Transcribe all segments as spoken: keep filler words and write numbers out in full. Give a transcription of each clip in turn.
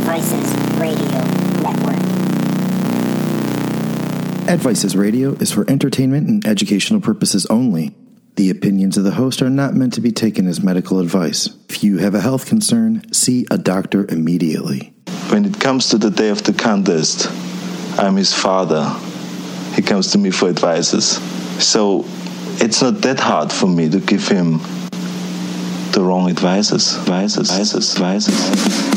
Advices Radio Network. Advices Radio is for entertainment and educational purposes only. The opinions of the host are not meant to be taken as medical advice. If you have a health concern, see a doctor immediately. When it comes to the day of the contest, I'm his father. He comes to me for advices. So it's not that hard for me to give him the wrong advices. Advices, advices, advices.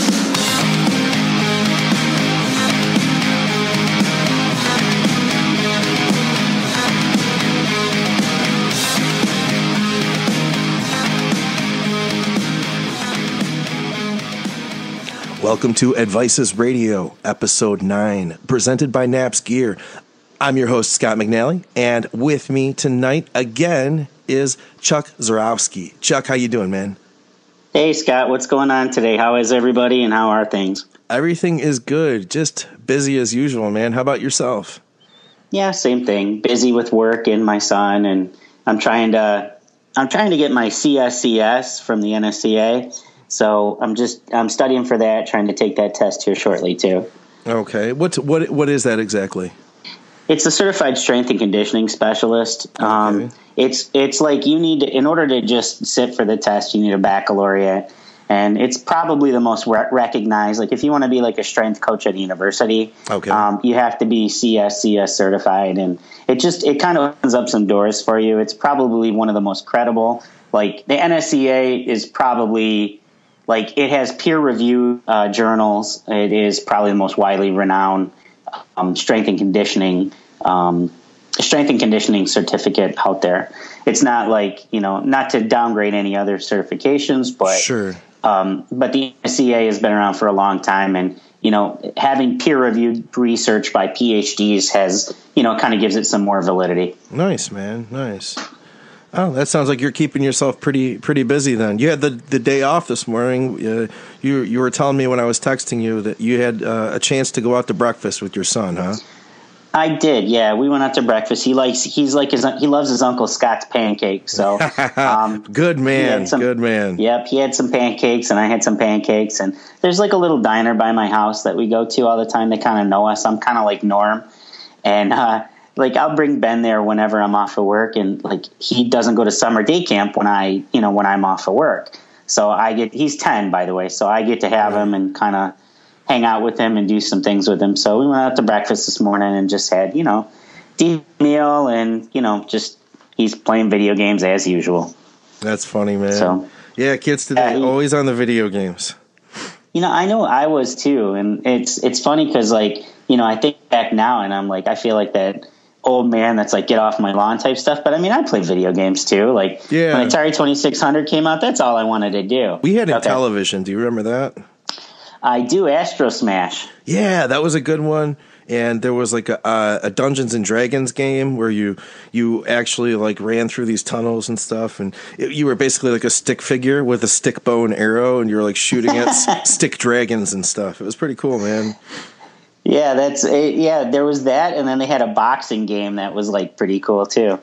Welcome to Advices Radio, Episode nine, presented by Naps Gear. I'm your host, Scott McNally, and with me tonight again is Chuck Zarowski. Chuck, how you doing, man? Hey, Scott, what's going on today? How is everybody, and how are things? Everything is good, just busy as usual, man. How about yourself? Yeah, same thing. Busy with work and my son, and I'm trying to I'm trying to get my C S C S from the N S C A. So I'm just I'm studying for that, trying to take that test here shortly too. Okay, what what what is that exactly? It's a certified strength and conditioning specialist. Okay. Um, it's it's like you need to, in order to just sit for the test, you need a baccalaureate, and it's probably the most re- recognized. Like if you want to be like a strength coach at a university, okay, um, you have to be C S C S certified, and it just it kind of opens up some doors for you. It's probably one of the most credible. Like the N S C A is probably Like it has peer-reviewed uh, journals. It is probably the most widely renowned um, strength and conditioning um, strength and conditioning certificate out there. It's not like, you know, not to downgrade any other certifications, but sure. Um, but the N S C A has been around for a long time, and you know, having peer-reviewed research by P H Ds has, you know, kind of gives it some more validity. Nice, man. Nice. Oh, that sounds like you're keeping yourself pretty pretty busy then. You had the, the day off this morning. Uh, you you were telling me when I was texting you that you had uh, a chance to go out to breakfast with your son, huh? I did, yeah. We went out to breakfast. He likes he's like his he loves his Uncle Scott's pancakes. So um, good man, some, good man. Yep, he had some pancakes and I had some pancakes. And there's like a little diner by my house that we go to all the time. They kind of know us. I'm kind of like Norm, and. Uh, Like I'll bring Ben there whenever I'm off of work, and like he doesn't go to summer day camp when I, you know, when I'm off of work. So I get he's ten, by the way, so I get to have him and kind of hang out with him and do some things with him. So we went out to breakfast this morning and just had, you know, decent meal, and you know, just he's playing video games as usual. That's funny, man. So yeah, kids today uh, he, always on the video games. You know, I know I was too, and it's it's funny because like you know I think back now and I'm like I feel like that old man that's like get off my lawn type stuff, but I mean I play video games too. Like yeah. when Atari twenty-six hundred came out, that's all I wanted to do. We had in okay. television. Do you remember that? I do. Astro Smash. Yeah, that was a good one. And there was like a, a Dungeons and Dragons game where you you actually like ran through these tunnels and stuff, and it, you were basically like a stick figure with a stick bow and arrow, and you were like shooting at s- stick dragons and stuff. It was pretty cool, man. Yeah, that's yeah. There was that, and then they had a boxing game that was like pretty cool too.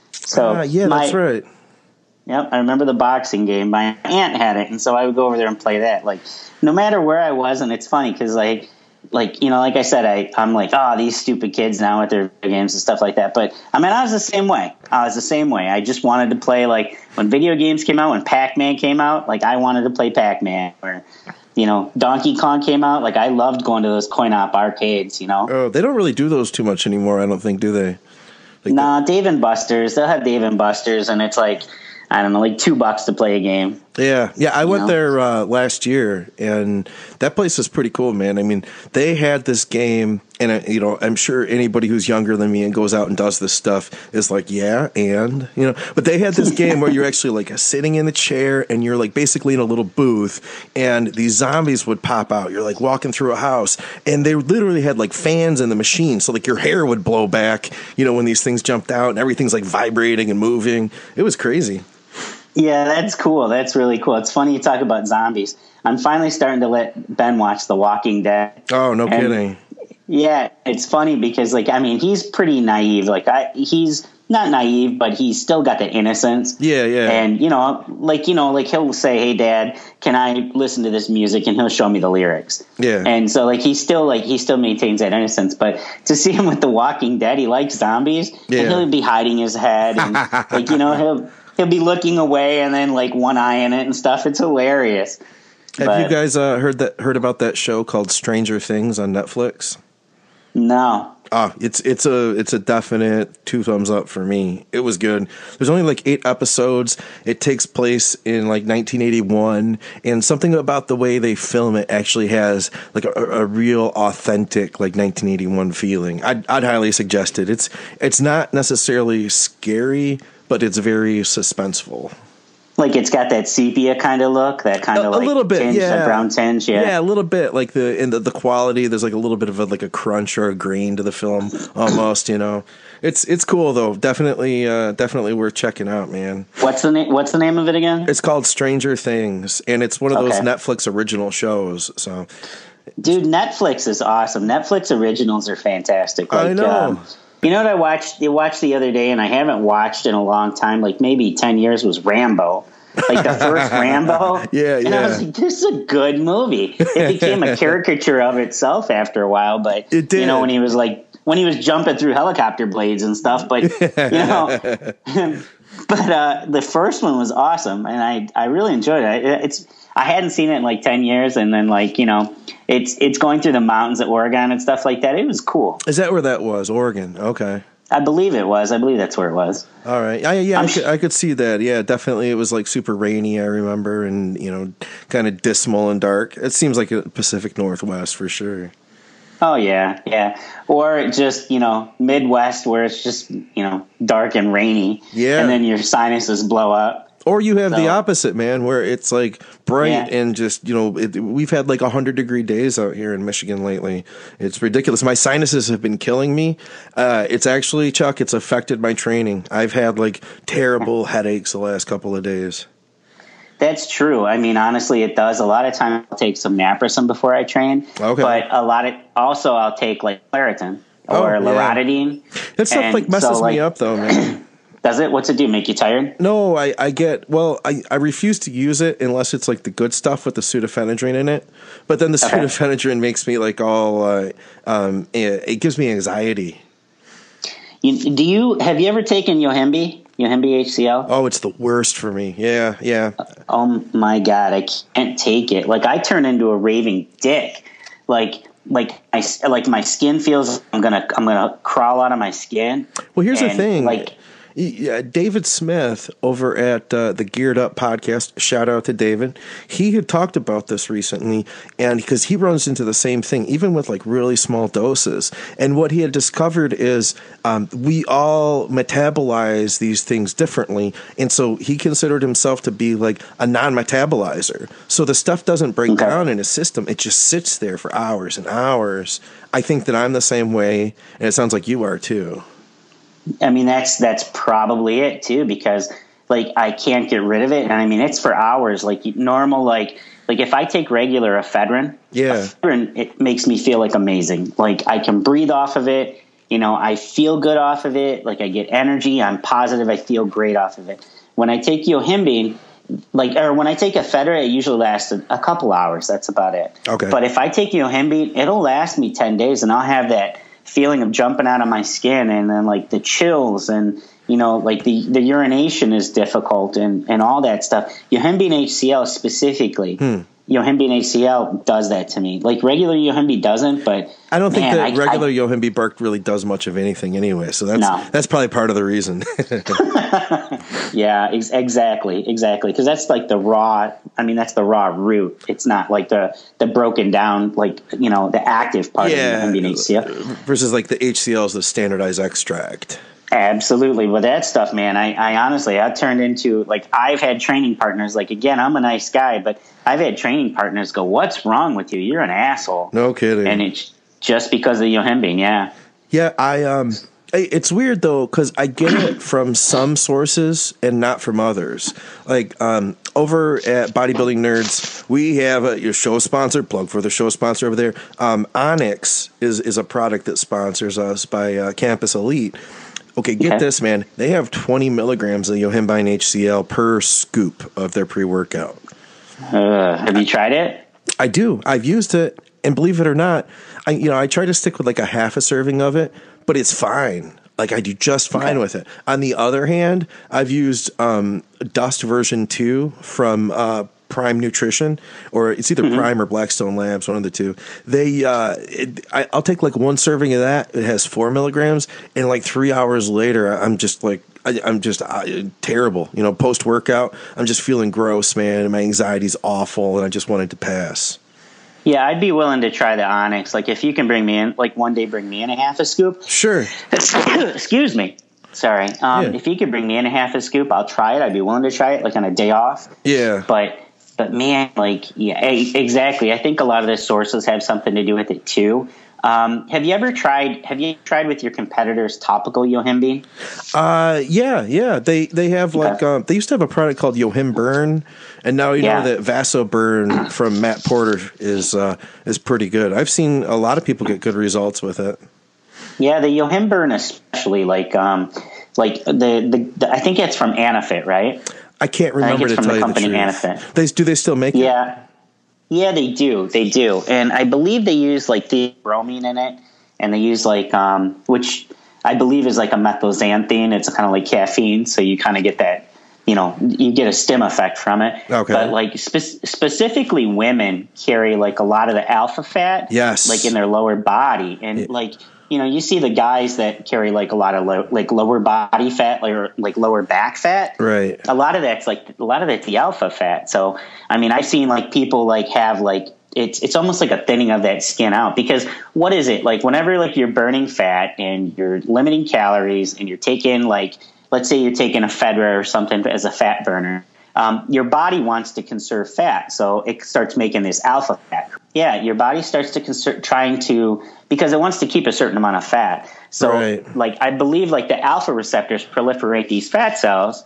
So uh, yeah, my, that's right. Yep, I remember the boxing game. My aunt had it, and so I would go over there and play that. Like, no matter where I was, and it's funny because like, like you know, like I said, I I'm like, oh, these stupid kids now with their video games and stuff like that. But I mean, I was the same way. I was the same way. I just wanted to play like when video games came out, when Pac-Man came out, like I wanted to play Pac-Man or. You know, Donkey Kong came out. Like, I loved going to those coin-op arcades, you know? Oh, they don't really do those too much anymore, I don't think, do they? Like nah, Dave and Buster's. They'll have Dave and Buster's, and it's like, I don't know, like two bucks to play a game. Yeah, yeah. I you went know? there uh, last year, and that place is pretty cool, man. I mean, they had this game, and uh, you know, I'm sure anybody who's younger than me and goes out and does this stuff is like, yeah, and you know, but they had this game where you're actually like sitting in a chair, and you're like basically in a little booth, and these zombies would pop out. You're like walking through a house, and they literally had like fans in the machine, so like your hair would blow back, you know, when these things jumped out, and everything's like vibrating and moving. It was crazy. Yeah, that's cool. That's really cool. It's funny you talk about zombies. I'm finally starting to let Ben watch The Walking Dead. Oh, no and, kidding. Yeah, it's funny because, like, I mean, he's pretty naive. Like, I, he's not naive, but he's still got that innocence. Yeah, yeah. And, you know, like, you know, like he'll say, hey, Dad, can I listen to this music? And he'll show me the lyrics. Yeah. And so, like, he still, like, he still maintains that innocence. But to see him with The Walking Dead, he likes zombies. Yeah. And he'll be hiding his head. And, like, you know, he'll he'll be looking away and then, like, one eye in it and stuff. It's hilarious. Have but, you guys uh, heard that heard about that show called Stranger Things on Netflix? No. Ah, it's it's a it's a definite two thumbs up for me. It was good. There's only like eight episodes. It takes place in like nineteen eighty-one, and something about the way they film it actually has like a, a real authentic like nineteen eighty-one feeling. I'd, I'd highly suggest it. It's it's not necessarily scary, but it's very suspenseful. Like it's got that sepia kind of look, that kind A, of a like little bit, tinge, yeah, that brown tinge, yeah, yeah, a little bit. Like the in the, the quality, there's like a little bit of a, like a crunch or a grain to the film, almost. You know, it's it's cool though. Definitely, uh, definitely worth checking out, man. What's the name? What's the name of it again? It's called Stranger Things, and it's one of those Okay. Netflix original shows. So, Dude, Netflix is awesome. Netflix originals are fantastic. Like, I know. Um, you know what I watched? You watched the other day, and I haven't watched in a long time, like maybe ten years. Was Rambo. Like the first Rambo. Yeah, and yeah. I was like, this is a good movie. It became a caricature of itself after a while, but It did. you know, when he was like when he was jumping through helicopter blades and stuff, but you know but uh, the first one was awesome and I, I really enjoyed it. It's I hadn't seen it in like ten years, and then like, you know, it's it's going through the mountains of Oregon and stuff like that. It was cool. is that where that was? Oregon. Okay. I believe it was. I believe that's where it was. All right. I, yeah, I I'm could, sh- I could see that. Yeah, definitely. It was like super rainy, I remember, and, you know, kind of dismal and dark. It seems like a Pacific Northwest for sure. Oh yeah, yeah. Or just, you know, Midwest where it's just, you know, dark and rainy. Yeah. And then your sinuses blow up. Or you have the So- opposite, man, where it's like bright Yeah. and just, you know, it, we've had like one hundred degree days out here in Michigan lately. It's ridiculous. My sinuses have been killing me. Uh, it's actually, Chuck, it's affected my training. I've had like terrible headaches the last couple of days. That's true. I mean, honestly, it does. A lot of times I'll take some naproxen before I train. Okay. But a lot of, also I'll take like Claritin Oh, or yeah. Loratadine. That stuff And like messes so, like, me up though, man. Does it? What's it do? Make you tired? No, I, I get, well, I, I refuse to use it unless it's like the good stuff with the pseudoephedrine in it. But then the Okay. pseudoephedrine makes me like all, uh, um, it, it gives me anxiety. You, do you, have you ever taken Yohimbe? Yohimbe H C L? Oh, it's the worst for me. Yeah, yeah. Oh my God, I can't take it. Like I turn into a raving dick. Like, like I, like my skin feels, I'm going to, I'm going to crawl out of my skin. Well, here's the And, thing. Like, Yeah, David Smith over at uh, the Geared Up podcast, shout out to David. He had talked about this recently, and because he runs into the same thing, even with like really small doses. And what he had discovered is um, we all metabolize these things differently, and so he considered himself to be like a non-metabolizer. So the stuff doesn't break Okay. down in his system; it just sits there for hours and hours. I think that I'm the same way, and it sounds like you are too. I mean, that's that's probably it too, because like I can't get rid of it, and I mean it's for hours. Like normal, like like if I take regular ephedrine, Yeah. ephedrine, it makes me feel like amazing. Like I can breathe off of it. You know, I feel good off of it. Like I get energy. I'm positive. I feel great off of it. When I take Yohimbe, like or when I take ephedrine, it usually lasts a, a couple hours. That's about it. Okay. But if I take Yohimbe, it'll last me ten days, and I'll have that feeling of jumping out of my skin, and then like the chills, and you know, like the, the urination is difficult, and, and all that stuff. Yohimbe and H C L specifically, Hmm. Yohimbe and H C L does that to me. Like regular Yohimbe doesn't, but I don't think man, that I- regular I, Yohimbe bark really does much of anything anyway. So that's No. that's probably part of the reason. yeah, ex- exactly, exactly, because that's like the raw. I mean, that's the raw root. It's not like the the broken down, like you know, the active part Yeah. of Yohimbe and H C L. Versus like the H C L is the standardized extract. Absolutely. With that stuff, man, I, I honestly, I turned into, like, I've had training partners, like, again, I'm a nice guy, but I've had training partners go, what's wrong with you? You're an asshole. No kidding. And it's just because of Yohimbe, yeah. Yeah, I um, I- it's weird though because I get it from some sources and not from others. Like um, over at Bodybuilding Nerds, we have a your show sponsor. Plug for the show sponsor over there. Um, Onyx is is a product that sponsors us by uh, Campus Elite. Okay, get Okay. this, man. They have twenty milligrams of Yohimbine H C L per scoop of their pre-workout. Uh, have you tried it? I do. I've used it, and believe it or not, I you know I try to stick with like a half a serving of it, but it's fine. Like I do just fine Okay. with it. On the other hand, I've used um, Dust version two from uh, Prime Nutrition, or it's either Mm-hmm. Prime or Blackstone Labs, one of the two. They, uh, it, I, I'll take like one serving of that. It has four milligrams, and like three hours later, I'm just like, I, I'm just uh, terrible. You know, post workout, I'm just feeling gross, man, and my anxiety's awful, and I just wanted to pass. Yeah, I'd be willing to try the Onyx. Like, if you can bring me in, like one day bring me in a half a scoop. Sure. Excuse me. Sorry. Um, Yeah. If you could bring me in a half a scoop, I'll try it. I'd be willing to try it, like on a day off. Yeah. But, but man, like, yeah, e- exactly. I think a lot of the sources have something to do with it too. Um, have you ever tried? Have you tried with your competitors topical Yohimbine? Uh, yeah, yeah. They they have like Okay. um, they used to have a product called Yohim Burn, and now you Yeah. know that Vaso Burn from Matt Porter is uh, is pretty good. I've seen a lot of people get good results with it. Yeah, the Yohimburn especially, like, um, like the, the, the I think it's from Anafit, right? I can't remember it's to from tell the you company the truth. Anafit. They do they still make it? Yeah. Yeah, they do. They do. And I believe they use like the bromine in it, and they use like um which I believe is like a methylxanthine. It's kind of like caffeine, so you kind of get that, you know, you get a stim effect from it. Okay. But like spe- specifically women carry like a lot of the alpha fat, Yes. like in their lower body, and Yeah. like, you know, you see the guys that carry like a lot of lo- like lower body fat, like like lower back fat. Right. A lot of that's like a lot of that's the alpha fat. So I mean, I've seen like people like have like it's it's almost like a thinning of that skin out, because what is it like whenever like you're burning fat and you're limiting calories and you're taking like, let's say you're taking ephedra or something as a fat burner. Um, your body wants to conserve fat, so it starts making this alpha fat. Yeah, your body starts to conserve, trying to, because it wants to keep a certain amount of fat. So, Right. like, I believe, like, the alpha receptors proliferate these fat cells,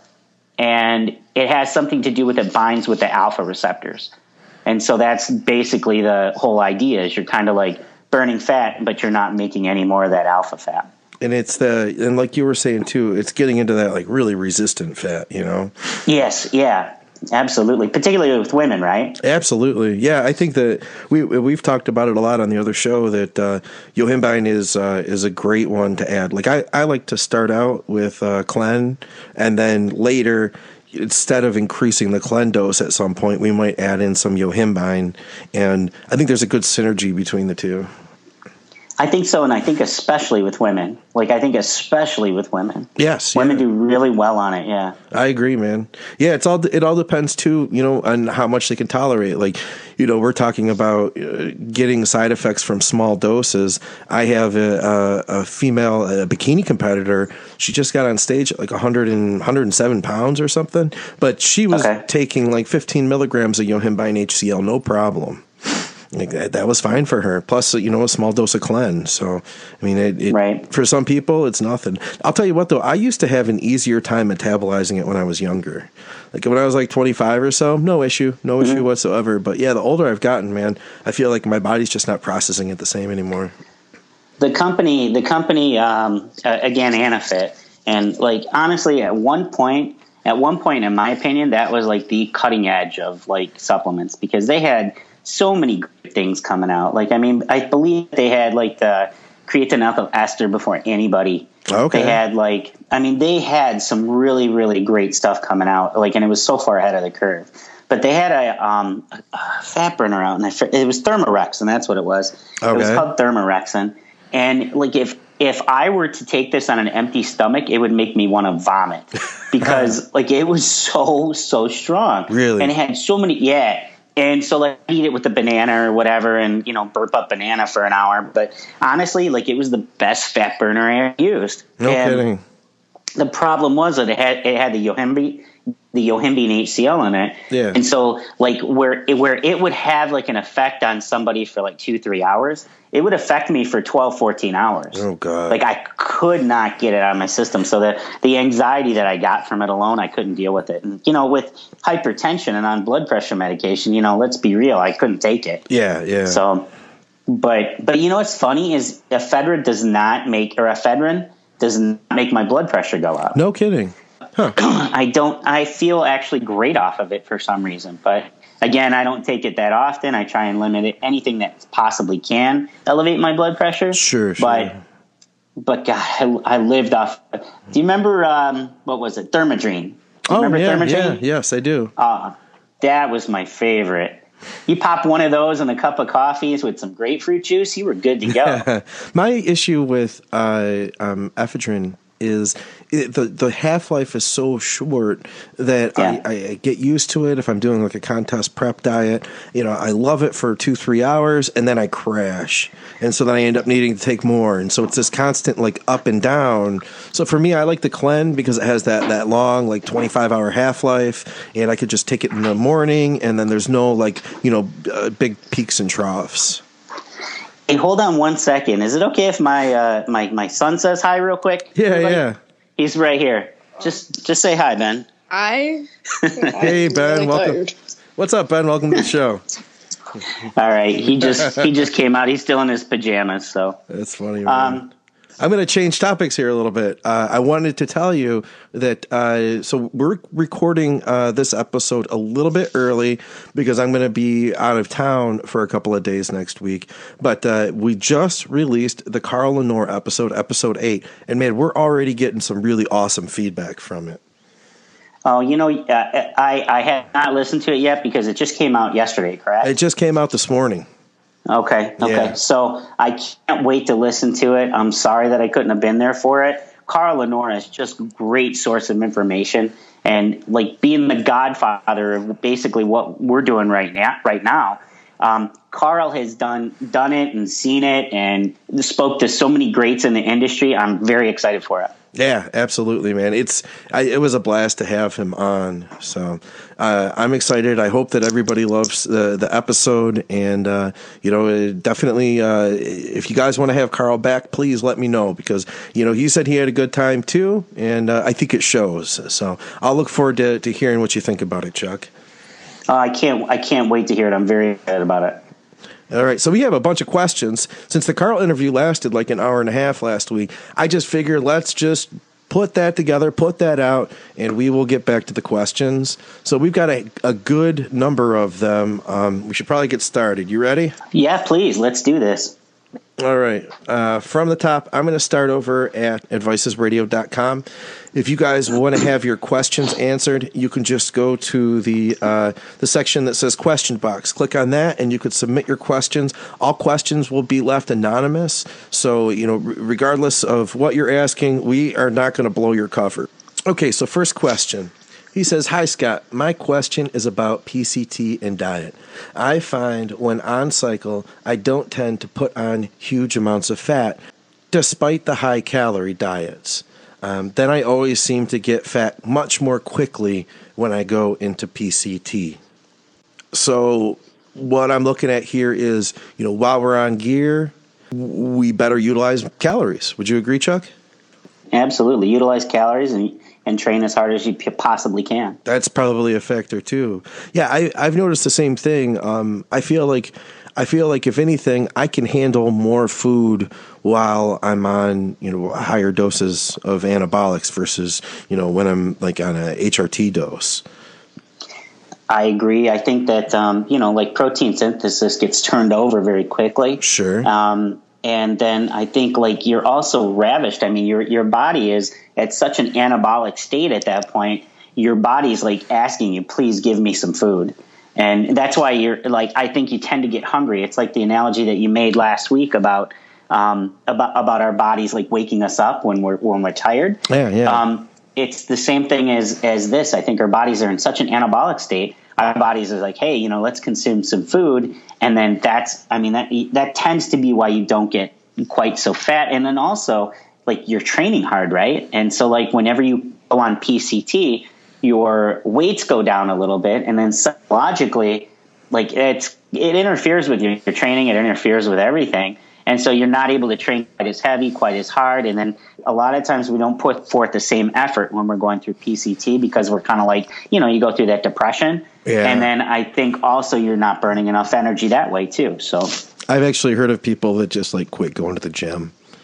and it has something to do with it binds with the alpha receptors. And so that's basically the whole idea, is you're kind of like burning fat, but you're not making any more of that alpha fat. And it's the and like you were saying too, it's getting into that like really resistant fat, you know. Yes, yeah, absolutely. Particularly with women, right? Absolutely, yeah. I think that we we've talked about it a lot on the other show that uh, Yohimbine is uh, is a great one to add. Like I, I like to start out with uh, Clen, and then later, instead of increasing the Clen dose at some point, we might add in some Yohimbine, and I think there's a good synergy between the two. I think so, and I think especially with women. Like, I think especially with women. Yes, Women yeah. do really well on it, yeah. I agree, man. Yeah, it's all it all depends too, you know, on how much they can tolerate. Like, you know, we're talking about uh, getting side effects from small doses. I have a, a, a female a bikini competitor. She just got on stage at like one hundred and one hundred seven pounds or something, but she was Okay. taking like fifteen milligrams of Yohimbine H C L, no problem. Like that, that was fine for her. Plus, you know, a small dose of Clen. So, I mean, it, it, Right. for some people, it's nothing. I'll tell you what, though, I used to have an easier time metabolizing it when I was younger. Like when I was like twenty-five or so, no issue, no Mm-hmm. issue whatsoever. But yeah, the older I've gotten, man, I feel like my body's just not processing it the same anymore. The company, the company, um, uh, again, Anafit, and like honestly, at one point, at one point, in my opinion, that was like the cutting edge of like supplements, because they had so many great things coming out. Like, I mean, I believe they had like the creatine ethyl ester before anybody. Okay. They had like, I mean, they had some really, really great stuff coming out. Like, and it was so far ahead of the curve. But they had a, um, a fat burner out, and I, it was Thermarexin. That's what it was. It was Okay. called Thermarexin. And like, if if I were to take this on an empty stomach, it would make me want to vomit, because like it was so so strong. Really? And it had so many. Yeah. And so like eat it with a banana or whatever, and you know, burp up banana for an hour. But honestly, like it was the best fat burner I ever used. No And kidding. the problem was that it had it had the Yohimbine the Yohimbine H C L in it. Yeah. And so like where it, where it would have like an effect on somebody for like two, three hours, it would affect me for twelve, fourteen hours. Oh, God. Like I could not get it out of my system. So the, the anxiety that I got from it alone, I couldn't deal with it. And, you know, with hypertension and on blood pressure medication, you know, let's be real, I couldn't take it. Yeah, yeah. So, but, but you know, what's funny is ephedra does not make, or ephedrine does not make my blood pressure go up. No kidding. Huh. I don't, I feel actually great off of it for some reason. But again, I don't take it that often. I try and limit it, anything that possibly can elevate my blood pressure. Sure, sure. But, but God, I, I lived off. Do you remember, um, what was it? Thermodrine. Oh, remember yeah, Thermodrine? yeah. Yes, I do. Uh, that was my favorite. You pop one of those in a cup of coffees with some grapefruit juice, you were good to go. My issue with uh, um, ephedrine is it, the the half life is so short that Yeah. I, I get used to it. If I'm doing like a contest prep diet, you know, I love it for two three hours and then I crash, and so then I end up needing to take more, and so it's this constant like up and down. So for me, I like the Clen because it has that that long like twenty-five hour half life, and I could just take it in the morning, and then there's no like you know uh, big peaks and troughs. Hey, hold on one second. Is it okay if my uh, my my son says hi real quick? Yeah, Everybody? yeah. He's right here. Just just say hi, Ben. I. Hey, Ben, really welcome. tired. What's up, Ben? Welcome to the show. All right, he just he just came out. He's still in his pajamas, so That's funny, man. um, I'm going to change topics here a little bit. Uh, I wanted to tell you that, uh, so we're recording uh, this episode a little bit early because I'm going to be out of town for a couple of days next week. But uh, we just released the Carl Lenore episode, episode eight. And man, we're already getting some really awesome feedback from it. oh, you know, uh, I I have not listened to it yet because it just came out yesterday, correct? It just came out this morning. Okay, okay. Yeah. So I can't wait to listen to it. I'm sorry that I couldn't have been there for it. Carl Lenore is just a great source of information, and like being the godfather of basically what we're doing right now. Right now, um, Carl has done done it and seen it, and spoke to so many greats in the industry. I'm very excited for it. Yeah, absolutely, man. It's I, it was a blast to have him on. So uh, I'm excited. I hope that everybody loves the the episode, and uh, you know, definitely, uh, if you guys want to have Carl back, please let me know because you know he said he had a good time too, and uh, I think it shows. So I'll look forward to, to hearing what you think about it, Chuck. Uh, I can't I can't wait to hear it. I'm very excited about it. All right, so we have a bunch of questions. Since the Carl interview lasted like an hour and a half last week, I just figured let's just put that together, put that out, and we will get back to the questions. So we've got a, a good number of them. Um, we should probably get started. You ready? Yeah, please, let's do this. All right. Uh, from the top, I'm going to start over at advices radio dot com. If you guys want to have your questions answered, you can just go to the uh, the section that says question box. Click on that, and you could submit your questions. All questions will be left anonymous. So, you know, r- regardless of what you're asking, we are not going to blow your cover. Okay, so first question. He says, "Hi, Scott. My question is about P C T and diet. I find when on cycle, I don't tend to put on huge amounts of fat, despite the high-calorie diets. Um, then I always seem to get fat much more quickly when I go into P C T. So what I'm looking at here is, you know, while we're on gear, we better utilize calories. Would you agree, Chuck?" Absolutely. Utilize calories and and train as hard as you p- possibly can. That's probably a factor too. Yeah, I, I've noticed the same thing. Um, I feel like I feel like if anything, I can handle more food while I'm on, you know, higher doses of anabolics versus, you know, when I'm like on a H R T dose. I agree. I think that, um, you know, like protein synthesis gets turned over very quickly. Sure. Um, and then I think like you're also ravished. I mean, your your body is at such an anabolic state at that point. Your body's like asking you, please give me some food. And that's why you're like, I think you tend to get hungry. It's like the analogy that you made last week about um, about about our bodies like waking us up when we're when we're tired. Yeah, yeah. Um, it's the same thing as as this. I think our bodies are in such an anabolic state. Our bodies are like, hey, you know, let's consume some food, and then that's, I mean, that that tends to be why you don't get quite so fat. And then also, like, you're training hard, right? And so, like, whenever you go on P C T, your weights go down a little bit, and then psychologically, like, it's it interferes with your, your training. It interferes with everything. And so you're not able to train quite as heavy, quite as hard. And then a lot of times we don't put forth the same effort when we're going through P C T because we're kind of like, you know, you go through that depression. Yeah. And then I think also you're not burning enough energy that way too. So I've actually heard of people that just like quit going to the gym.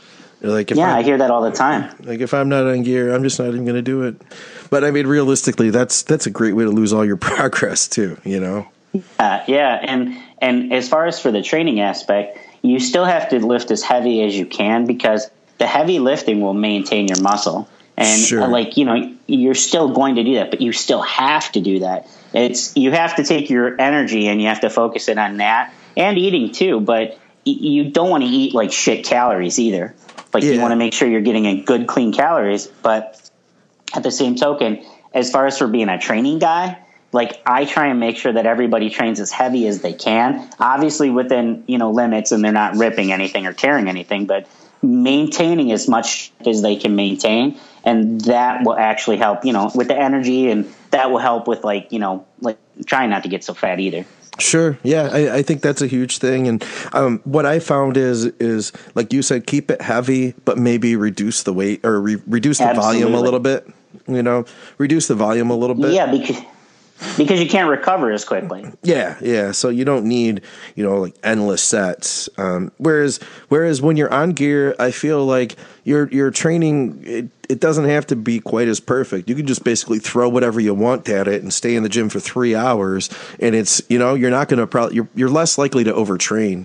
Like if yeah, I, I hear that all the time. Like if I'm not on gear, I'm just not even going to do it. But I mean, realistically, that's that's a great way to lose all your progress too. You know. Uh, yeah, and and as far as for the training aspect, you still have to lift as heavy as you can because the heavy lifting will maintain your muscle. And sure. uh, like, you know, you're still going to do that, but you still have to do that. It's you have to take your energy and you have to focus it on that and eating too. But y- you don't want to eat like shit calories either. Like yeah. you want to make sure you're getting a good, clean calories. But at the same token, as far as for being a training guy, like I try and make sure that everybody trains as heavy as they can, obviously within, you know, limits and they're not ripping anything or tearing anything, but maintaining as much as they can maintain. And that will actually help, you know, with the energy, and that will help with like, you know, like trying not to get so fat either. Sure. Yeah, I, I think that's a huge thing. And um, what I found is, is like you said, keep it heavy, but maybe reduce the weight or re- reduce the Absolutely. volume a little bit, you know, reduce the volume a little bit. Yeah, because because you can't recover as quickly. Yeah, yeah. So you don't need, you know, like endless sets. Um, whereas, whereas when you're on gear, I feel like your your training it, it doesn't have to be quite as perfect. You can just basically throw whatever you want at it and stay in the gym for three hours, and it's you know you're not going to probably you're you're less likely to overtrain.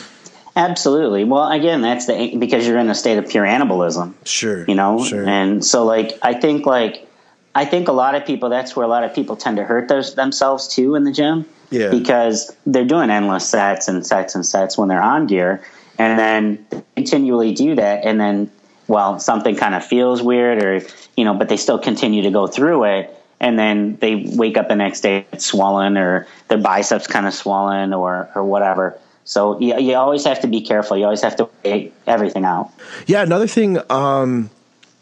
Absolutely. Well, again, that's the because you're in a state of pure anabolism. Sure. You know, sure. and so like I think like. I think a lot of people, that's where a lot of people tend to hurt those, themselves too in the gym. Yeah. Because they're doing endless sets and sets and sets when they're on gear, and then continually do that. And then, well, something kind of feels weird or, you know, but they still continue to go through it. And then they wake up the next day it's swollen or their biceps kind of swollen or, or whatever. So you, you always have to be careful. You always have to weigh everything out. Yeah. Another thing, um,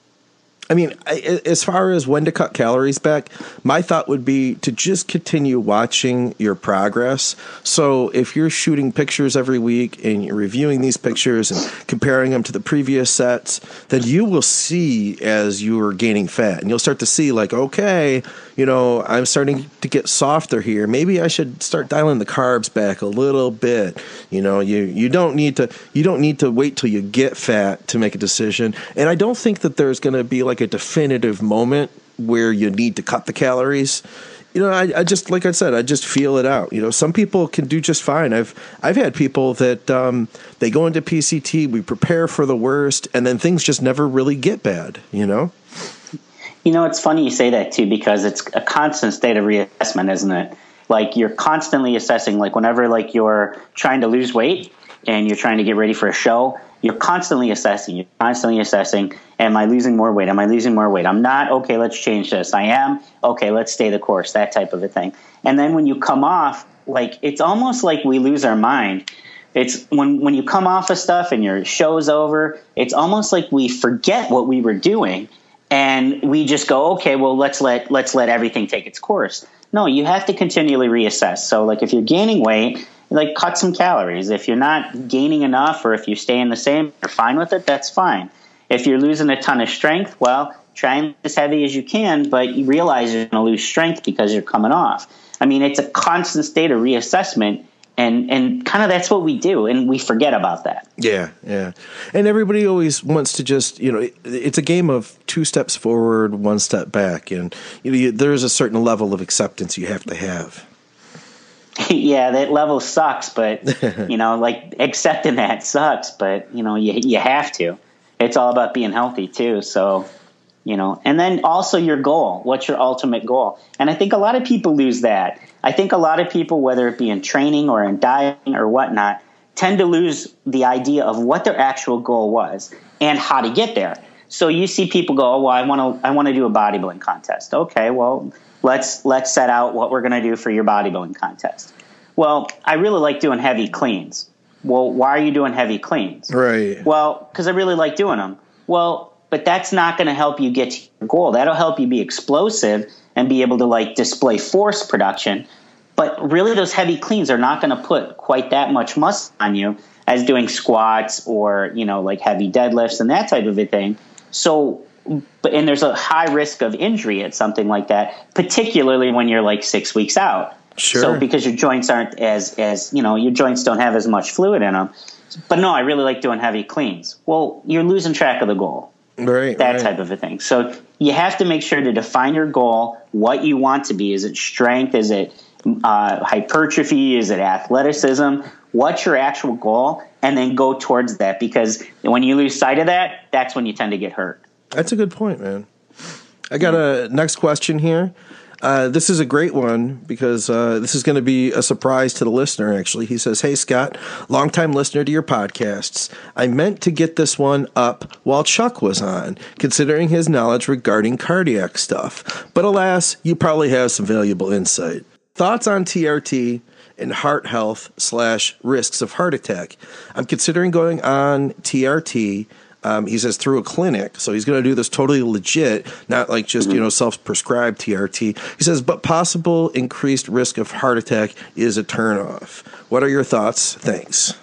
I mean, as far as when to cut calories back, my thought would be to just continue watching your progress. So if you're shooting pictures every week and you're reviewing these pictures and comparing them to the previous sets, then you will see as you are gaining fat. And you'll start to see like, okay, you know, I'm starting to get softer here. Maybe I should start dialing the carbs back a little bit. You know, you, you don't need to you don't need to wait till you get fat to make a decision. And I don't think that there's going to be like a definitive moment where you need to cut the calories. You know, I, I just, like I said, I just feel it out. You know, some people can do just fine. I've, I've had people that, um, they go into P C T, we prepare for the worst, and then things just never really get bad, you know? You know, it's funny you say that too, because it's a constant state of reassessment, isn't it? Like you're constantly assessing, like whenever like you're trying to lose weight and you're trying to get ready for a show, you're constantly assessing, you're constantly assessing, am I losing more weight? Am I losing more weight? I'm not, okay, let's change this. I am, okay, let's stay the course, that type of a thing. And then when you come off, like, it's almost like we lose our mind. It's when, when you come off of stuff and your show's over, it's almost like we forget what we were doing and we just go, okay, well, let's let, let's let everything take its course. No, you have to continually reassess. So like if you're gaining weight, like cut some calories. If you're not gaining enough or if you stay in the same, you're fine with it, that's fine. If you're losing a ton of strength, well, try and be as heavy as you can, but you realize you're going to lose strength because you're coming off. I mean, it's a constant state of reassessment, and, and kind of that's what we do, and we forget about that. Yeah, yeah. And everybody always wants to just, you know, it, it's a game of two steps forward, one step back, and you know, you, there's a certain level of acceptance you have to have. Yeah, that level sucks, but, you know, like accepting that sucks, but, you know, you you have to. It's all about being healthy too. So, you know, and then also your goal. What's your ultimate goal? And I think a lot of people lose that. I think a lot of people, whether it be in training or in dieting or whatnot, tend to lose the idea of what their actual goal was and how to get there. So you see people go, oh, well, I want to I want to do a bodybuilding contest. Okay, well, let's let's set out what we're going to do for your bodybuilding contest. Well, I really like doing heavy cleans. Well, why are you doing heavy cleans? Right. Well, because I really like doing them. Well, but that's not going to help you get to your goal. That'll help you be explosive and be able to like display force production. But really those heavy cleans are not going to put quite that much muscle on you as doing squats or, you know, like heavy deadlifts and that type of a thing. So, but and there's a high risk of injury at something like that, particularly when you're like six weeks out. Sure. So because your joints aren't as, as, you know, your joints don't have as much fluid in them. but no, I really like doing heavy cleans. Well, you're losing track of the goal. Right. That right. type of a thing. So you have to make sure to define your goal, what you want to be. Is it strength? Is it uh, hypertrophy? Is it athleticism? What's your actual goal? And then go towards that, because when you lose sight of that, that's when you tend to get hurt. That's a good point, man. I got a next question here. Uh, this is a great one because uh, this is going to be a surprise to the listener, actually. He says, "Hey, Scott, longtime listener to your podcasts. I meant to get this one up while Chuck was on, considering his knowledge regarding cardiac stuff. But alas, you probably have some valuable insight. Thoughts on T R T and heart health slash risks of heart attack. I'm considering going on T R T." Um, he says through a clinic, so he's going to do this totally legit, not like just, you know, self-prescribed T R T. He says, but possible increased risk of heart attack is a turnoff. What are your thoughts? Thanks.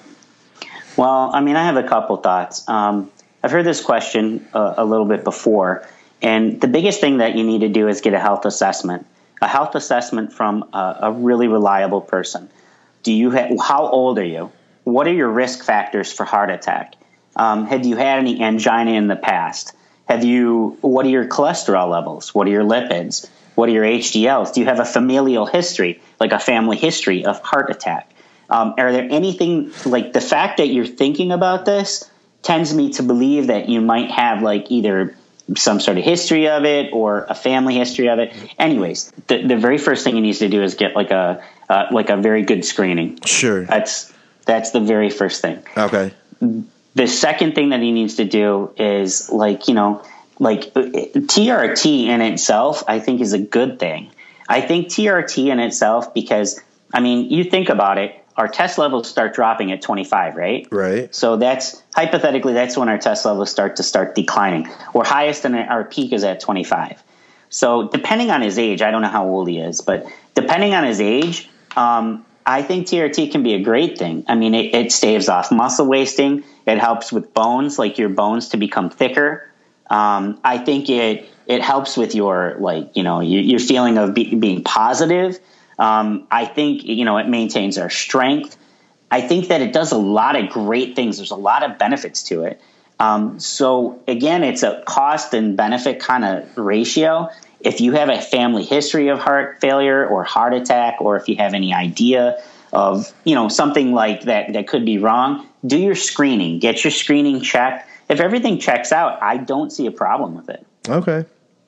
Well, I mean, I have a couple thoughts. Um, I've heard this question uh, a little bit before, and the biggest thing that you need to do is get a health assessment, a health assessment from a, a really reliable person. Do you ha- how old are you? What are your risk factors for heart attack? Um, have you had any angina in the past? Have you? What are your cholesterol levels? What are your lipids? What are your H D Ls? Do you have a familial history, like a family history of heart attack? Um, are there anything, like the fact that you're thinking about this tends me to believe that you might have like either some sort of history of it or a family history of it. Anyways, the, the very first thing you need to do is get like a uh, like a very good screening. Sure. That's that's the very first thing. Okay. The second thing that he needs to do is like, you know, like T R T in itself, I think is a good thing. I think T R T in itself, because, I mean, you think about it, our test levels start dropping at twenty-five, right? Right. So that's, hypothetically, that's when our test levels start to start declining. We're highest and our peak is at twenty-five. So depending on his age, I don't know how old he is, but depending on his age, um, I think T R T can be a great thing. I mean, it, it staves off muscle wasting. It helps with bones, like your bones to become thicker. Um, I think it it helps with your, like, you know, your, your feeling of be, being positive. Um, I think, you know, it maintains our strength. I think that it does a lot of great things. There's a lot of benefits to it. Um, so, again, it's a cost and benefit kind of ratio. If you have a family history of heart failure or heart attack, or if you have any idea of, you know, something like that that could be wrong, do your screening. Get your screening checked. If everything checks out, I don't see a problem with it. Okay.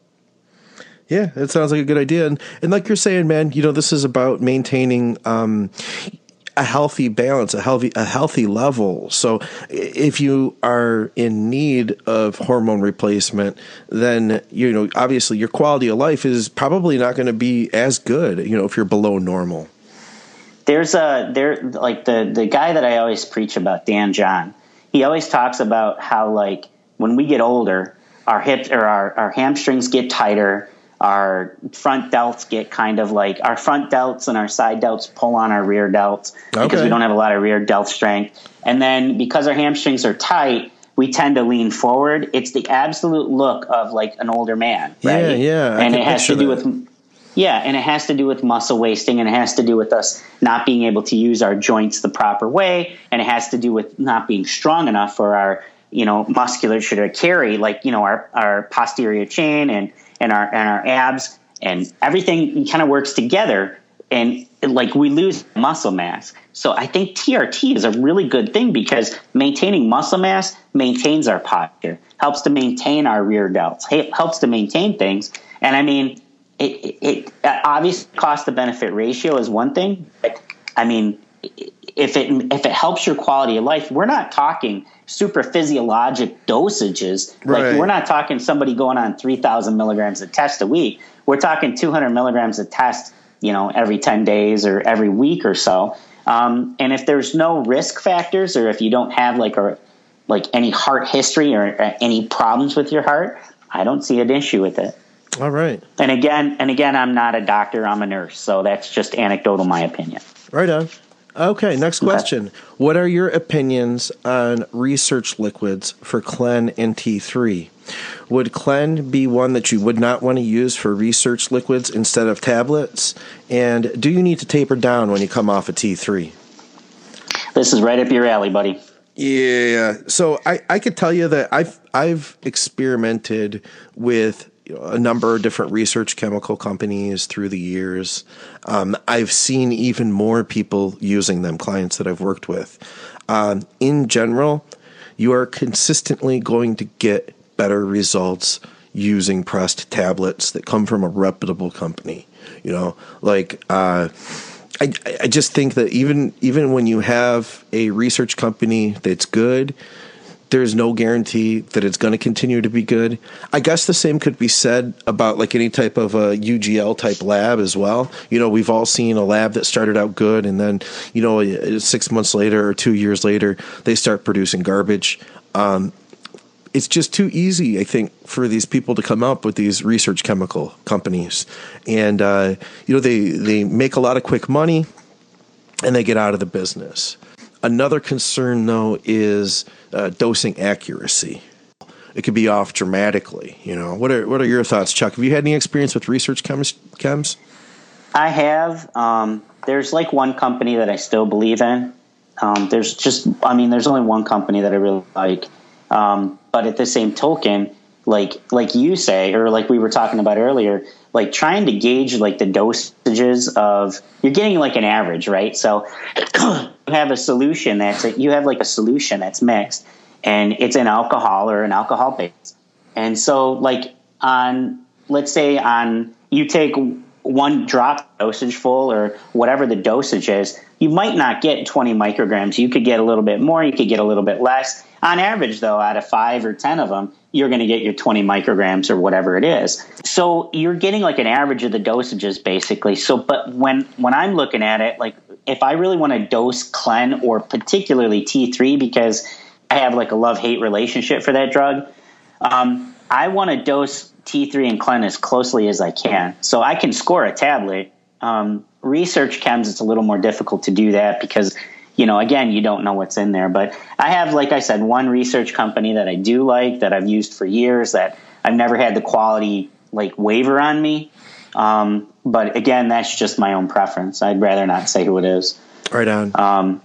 Yeah, that sounds like a good idea. And, and like you're saying, man, you know, this is about maintaining um, a healthy balance, a healthy a healthy level. So if you are in need of hormone replacement, then, you know, obviously your quality of life is probably not going to be as good, you know, if you're below normal. There's a there like the the guy that I always preach about, Dan John. He always talks about how, like, when we get older, our hips or our, our hamstrings get tighter, our front delts get kind of like our front delts and our side delts pull on our rear delts because okay. we don't have a lot of rear delt strength. And then because our hamstrings are tight, we tend to lean forward. It's the absolute look of like an older man, right? Yeah, yeah. I and can it has to do that. with Yeah, and it has to do with muscle wasting, and it has to do with us not being able to use our joints the proper way, and it has to do with not being strong enough for our, you know, musculature to carry, like, you know, our, our posterior chain and, and our and our abs, and everything kind of works together, and like we lose muscle mass. So I think T R T is a really good thing because maintaining muscle mass maintains our posture, helps to maintain our rear delts, helps to maintain things, and I mean. It, it, it obviously cost to benefit ratio is one thing, but I mean, if it if it helps your quality of life, we're not talking super physiologic dosages. Right. Like, we're not talking somebody going on three thousand milligrams of test a week. We're talking two hundred milligrams of test, you know, every ten days or every week or so. Um, and if there's no risk factors, or if you don't have like a like any heart history or any problems with your heart, I don't see an issue with it. All right. And again, and again, I'm not a doctor. I'm a nurse. So that's just anecdotal, my opinion. Right on. Okay, next question. Okay. What are your opinions on research liquids for Clen and T three? Would Clen be one that you would not want to use for research liquids instead of tablets? And do you need to taper down when you come off a T three? This is right up your alley, buddy. Yeah. So I, I could tell you that I've I've experimented with you know, a number of different research chemical companies through the years. Um, I've seen even more people using them, clients that I've worked with. Um, in general, you are consistently going to get better results using pressed tablets that come from a reputable company. You know, like uh, I, I just think that even even when you have a research company that's good, there's no guarantee that it's going to continue to be good. I guess the same could be said about like any type of a U G L type lab as well. You know, we've all seen a lab that started out good and then, you know, six months later or two years later, they start producing garbage. Um, it's just too easy, I think, for these people to come up with these research chemical companies. And, uh, you know, they, they make a lot of quick money and they get out of the business. Another concern, though, is uh, dosing accuracy. It could be off dramatically. You know, what are what are your thoughts, Chuck? Have you had any experience with research chems? chems? I have. Um, there's like one company that I still believe in. Um, there's just, I mean, there's only one company that I really like. Um, but at the same token, like like you say, or like we were talking about earlier, like trying to gauge like the dosages of, you're getting like an average, right? So you have a solution that's, a, you have like a solution that's mixed and it's an alcohol or an alcohol base. And so like on, let's say on, you take one drop dosage full or whatever the dosage is, you might not get twenty micrograms. You could get a little bit more, you could get a little bit less. On average, though, out of five or ten of them, you're going to get your twenty micrograms or whatever it is. So you're getting like an average of the dosages, basically. So, but when when I'm looking at it, like if I really want to dose Clen or particularly T three, because I have like a love-hate relationship for that drug, um, I want to dose T three and Clen as closely as I can. So I can score a tablet. Um, research chems, it's a little more difficult to do that because, you know, again, you don't know what's in there. But I have, like I said, one research company that I do like, that I've used for years, that I've never had the quality like waver on me. Um, but again, that's just my own preference. I'd rather not say who it is. Right on. Um,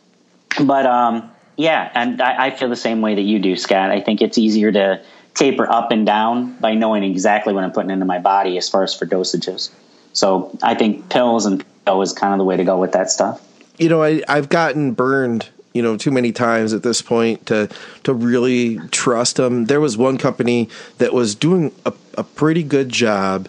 but um, yeah, and I, I feel the same way that you do, Scott. I think it's easier to taper up and down by knowing exactly what I'm putting into my body as far as for dosages. So I think pills and pill is kind of the way to go with that stuff. You know, I, I've gotten burned, you know, too many times at this point to to really trust them. There was one company that was doing a, a pretty good job,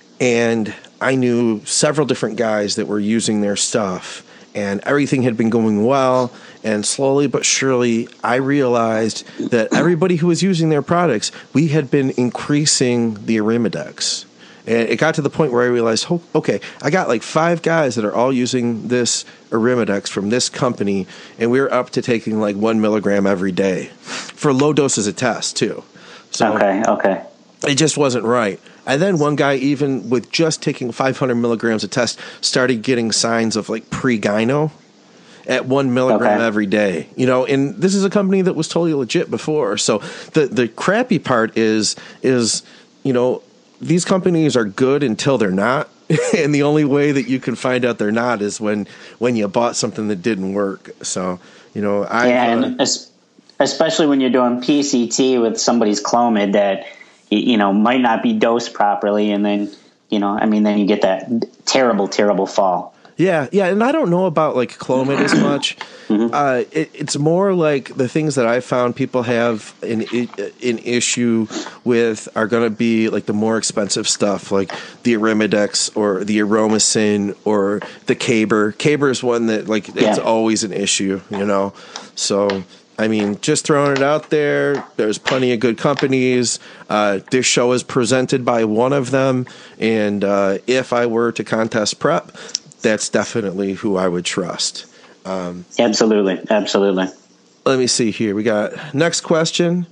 and I knew several different guys that were using their stuff, and everything had been going well. And slowly but surely, I realized that everybody who was using their products, we had been increasing the Arimidex. And it got to the point where I realized, oh, okay, I got like five guys that are all using this Arimidex from this company, and we're up to taking like one milligram every day for low doses of test too. So okay, okay. It just wasn't right. And then one guy, even with just taking five hundred milligrams of test, started getting signs of like pre-gyno at one milligram okay. every day. You know, and this is a company that was totally legit before. So the the crappy part is is you know, these companies are good until they're not. And the only way that you can find out they're not is when, when you bought something that didn't work. So, you know, I yeah, and uh, especially when you're doing P C T with somebody's Clomid that, you know, might not be dosed properly. And then, you know, I mean, then you get that terrible, terrible fall. Yeah, yeah, and I don't know about like Clomid as much. Mm-hmm. Uh, it, it's more like the things that I found people have an an issue with are going to be like the more expensive stuff, like the Arimidex or the Aromacin or the Caber. Caber is one that like yeah. it's always an issue, you know. So I mean, just throwing it out there. There's plenty of good companies. Uh, this show is presented by one of them, and uh, if I were to contest prep, that's definitely who I would trust. Um, absolutely. Absolutely. Let me see here. We got next question.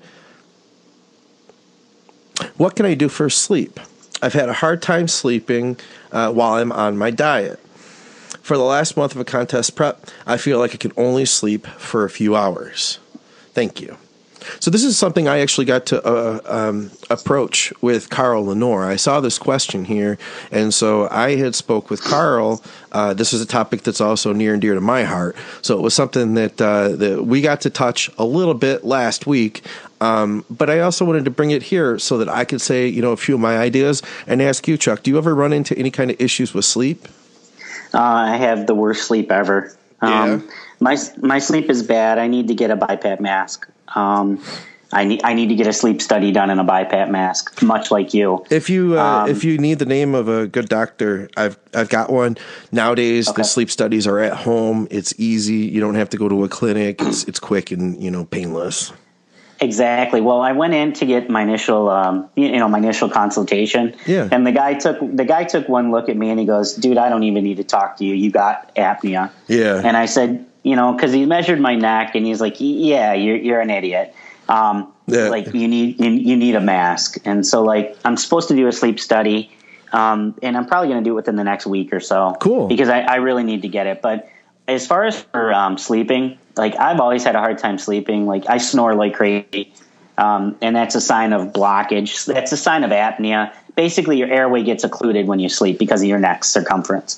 What can I do for sleep? I've had a hard time sleeping uh, while I'm on my diet. For the last month of a contest prep, I feel like I can only sleep for a few hours. Thank you. So this is something I actually got to uh, um, approach with Carl Lenore. I saw this question here, and so I had spoke with Carl. Uh, this is a topic that's also near and dear to my heart. So it was something that, uh, that we got to touch a little bit last week. Um, but I also wanted to bring it here so that I could say, you know, a few of my ideas and ask you, Chuck, do you ever run into any kind of issues with sleep? Uh, I have the worst sleep ever. Um, Yeah. My my sleep is bad. I need to get a BiPAP mask. Um, I need I need to get a sleep study done in a BiPAP mask, much like you. If you uh, Um, if you need the name of a good doctor, I've I've got one. Nowadays, Okay. the sleep studies are at home. It's easy. You don't have to go to a clinic. It's it's quick and, you know, painless. Exactly. Well, I went in to get my initial, um, you know, my initial consultation. Yeah. And the guy took the guy took one look at me and he goes, "Dude, I don't even need to talk to you. You got apnea." Yeah. And I said, you know, because he measured my neck and he's like, "Yeah, you're you're an idiot. Um, Yeah. Like you need you, you need a mask." And so, like, I'm supposed to do a sleep study, um, and I'm probably going to do it within the next week or so. Cool. Because I, I really need to get it, but. As far as for um, sleeping, like I've always had a hard time sleeping. Like I snore like crazy, um, and that's a sign of blockage. That's a sign of apnea. Basically, your airway gets occluded when you sleep because of your neck circumference.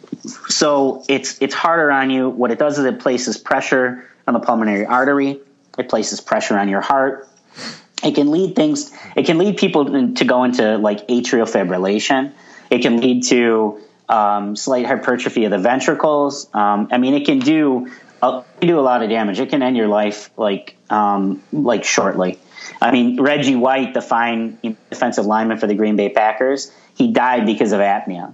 So it's it's harder on you. What it does is it places pressure on the pulmonary artery. It places pressure on your heart. It can lead things. It can lead people in, to go into like atrial fibrillation. It can lead to Um, slight hypertrophy of the ventricles. Um, I mean, it can do uh, do a lot of damage. It can end your life like um, like shortly. I mean, Reggie White, the fine defensive lineman for the Green Bay Packers, he died because of apnea.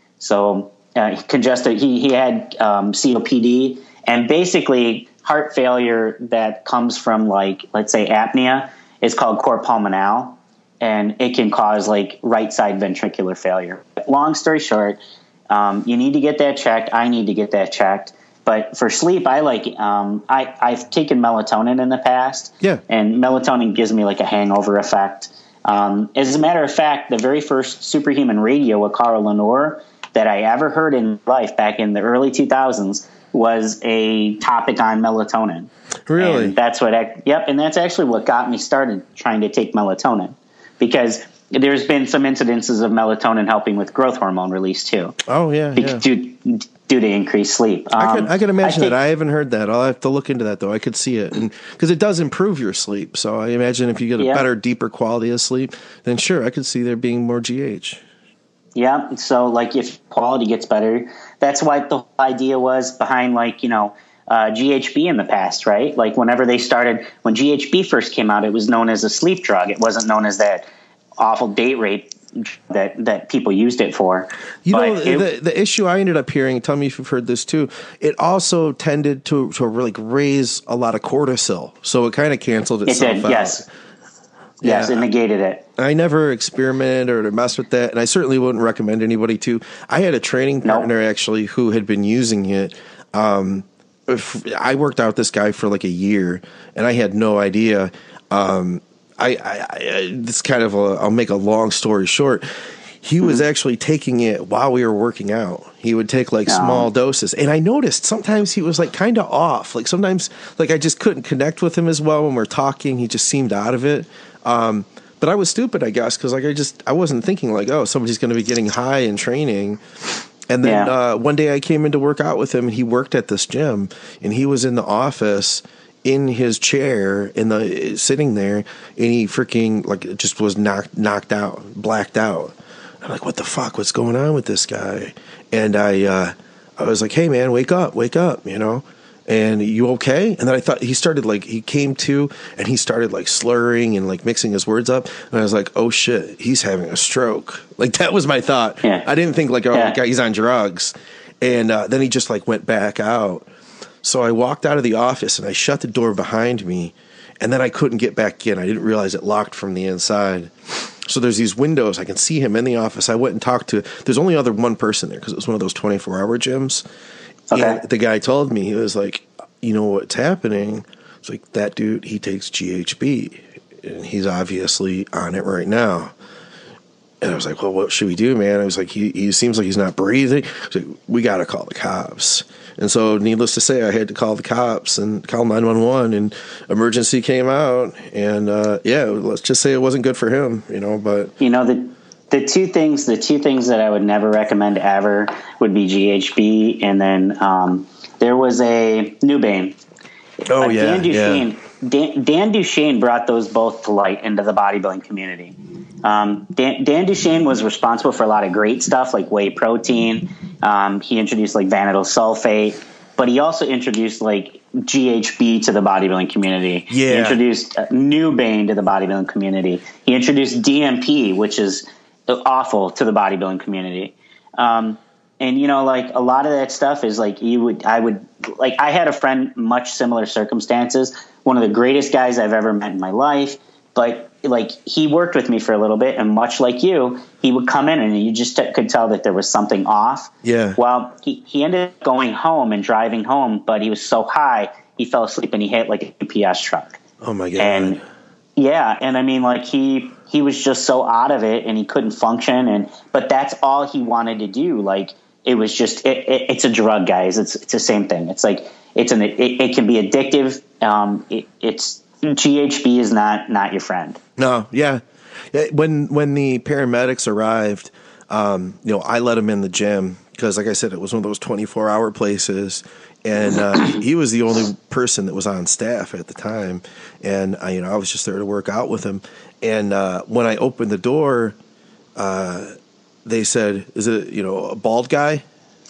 So uh, congested. He he had um, C O P D, and basically heart failure that comes from like let's say apnea is called cor pulmonale, and it can cause like right side ventricular failure. Long story short. Um, you need to get that checked. I need to get that checked. But for sleep, I like um, I, I've taken melatonin in the past. Yeah. And melatonin gives me like a hangover effect. Um, as a matter of fact, the very first Superhuman Radio with Carl Lenore that I ever heard in life back in the early two thousands was a topic on melatonin. Really? And that's what, I, yep. And that's actually what got me started trying to take melatonin, because there's been some incidences of melatonin helping with growth hormone release too. Oh yeah, Be- yeah. Due, due to increased sleep. Um, I can I can imagine I that. I haven't heard that. I'll have to look into that though. I could see it, and because it does improve your sleep. So I imagine if you get a Yeah. better, deeper quality of sleep, then sure, I could see there being more G H. Yeah. So like if quality gets better, that's why the whole idea was behind like, you know, uh, G H B in the past, right? Like whenever they started, when G H B first came out, it was known as a sleep drug. It wasn't known as that awful date rape that that people used it for. You But know, it- the the issue I ended up hearing, tell me if you've heard this too, it also tended to, to like raise a lot of cortisol. So it kind of canceled it itself did, out. yes. Yes, Yeah. it negated it. I never experimented or messed with that, and I certainly wouldn't recommend anybody to. I had a training No. partner actually who had been using it. Um, if- I worked out this guy for like a year, and I had no idea. Um, I, I, I this kind of a, I'll make a long story short. He was actually taking it while we were working out. He would take like No. small doses, and I noticed sometimes he was like kind of off. Like sometimes, like I just couldn't connect with him as well when we're talking. He just seemed out of it. Um, but I was stupid, I guess, because like I just I wasn't thinking like, oh, somebody's going to be getting high in training. And then Yeah. uh, one day I came in to work out with him, and he worked at this gym, and he was in the office in his chair in the sitting there, and he freaking like just was knocked knocked out, blacked out. I'm like, what the fuck? What's going on with this guy? And I uh, I was like, hey man, wake up, wake up, you know. And you okay? And then I thought he started like he came to, and he started like slurring and like mixing his words up. And I was like, oh shit, he's having a stroke. Like that was my thought. Yeah. I didn't think like, oh, Yeah. God, he's on drugs. And uh, then he just like went back out. So I walked out of the office and I shut the door behind me, and then I couldn't get back in. I didn't realize it locked from the inside. So there's these windows. I can see him in the office. I went and talked to, there's only other one person there because it was one of those twenty-four hour gyms. Okay. And the guy told me, he was like, you know what's happening? It's like, that dude, he takes G H B, and he's obviously on it right now. And I was like, well, what should we do, man? I was like, he, he seems like he's not breathing. I was like, we got to call the cops. And so needless to say, I had to call the cops and call nine one one, and emergency came out. And, uh, yeah, let's just say it wasn't good for him, you know, but. You know, the the two things, the two things that I would never recommend ever would be G H B. And then um, there was a Nubane. Oh, uh, yeah. Dan Duchesne. Yeah. Dan, Dan Duchesne brought those both to light into the bodybuilding community. Um, Dan, Dan Duchesne was responsible for a lot of great stuff like whey protein. Um, he introduced like vanadyl sulfate, but he also introduced like G H B to the bodybuilding community. Yeah. He introduced uh, Nubane to the bodybuilding community. He introduced D M P, which is awful, to the bodybuilding community. Um, and you know, like a lot of that stuff is like you would, I would like, I had a friend, much similar circumstances, one of the greatest guys I've ever met in my life, but like he worked with me for a little bit, and much like you, he would come in and you just t- could tell that there was something off. Yeah. Well, he, he ended up going home and driving home, but he was so high, he fell asleep and he hit like a U P S truck. Oh my God. And yeah. And I mean, like he, he was just so out of it and he couldn't function. And, but that's all he wanted to do. Like it was just, it, it, it's a drug, guys. It's, it's the same thing. It's like, it's an, it, it can be addictive. Um, it, it's, G H B is not not your friend. No, yeah. When when the paramedics arrived, um, you know, I let him in the gym because, like I said, it was one of those twenty-four hour places, and uh, he was the only person that was on staff at the time, and I, you know, I was just there to work out with him. And uh, when I opened the door, uh, they said, "Is it, you know, a bald guy?"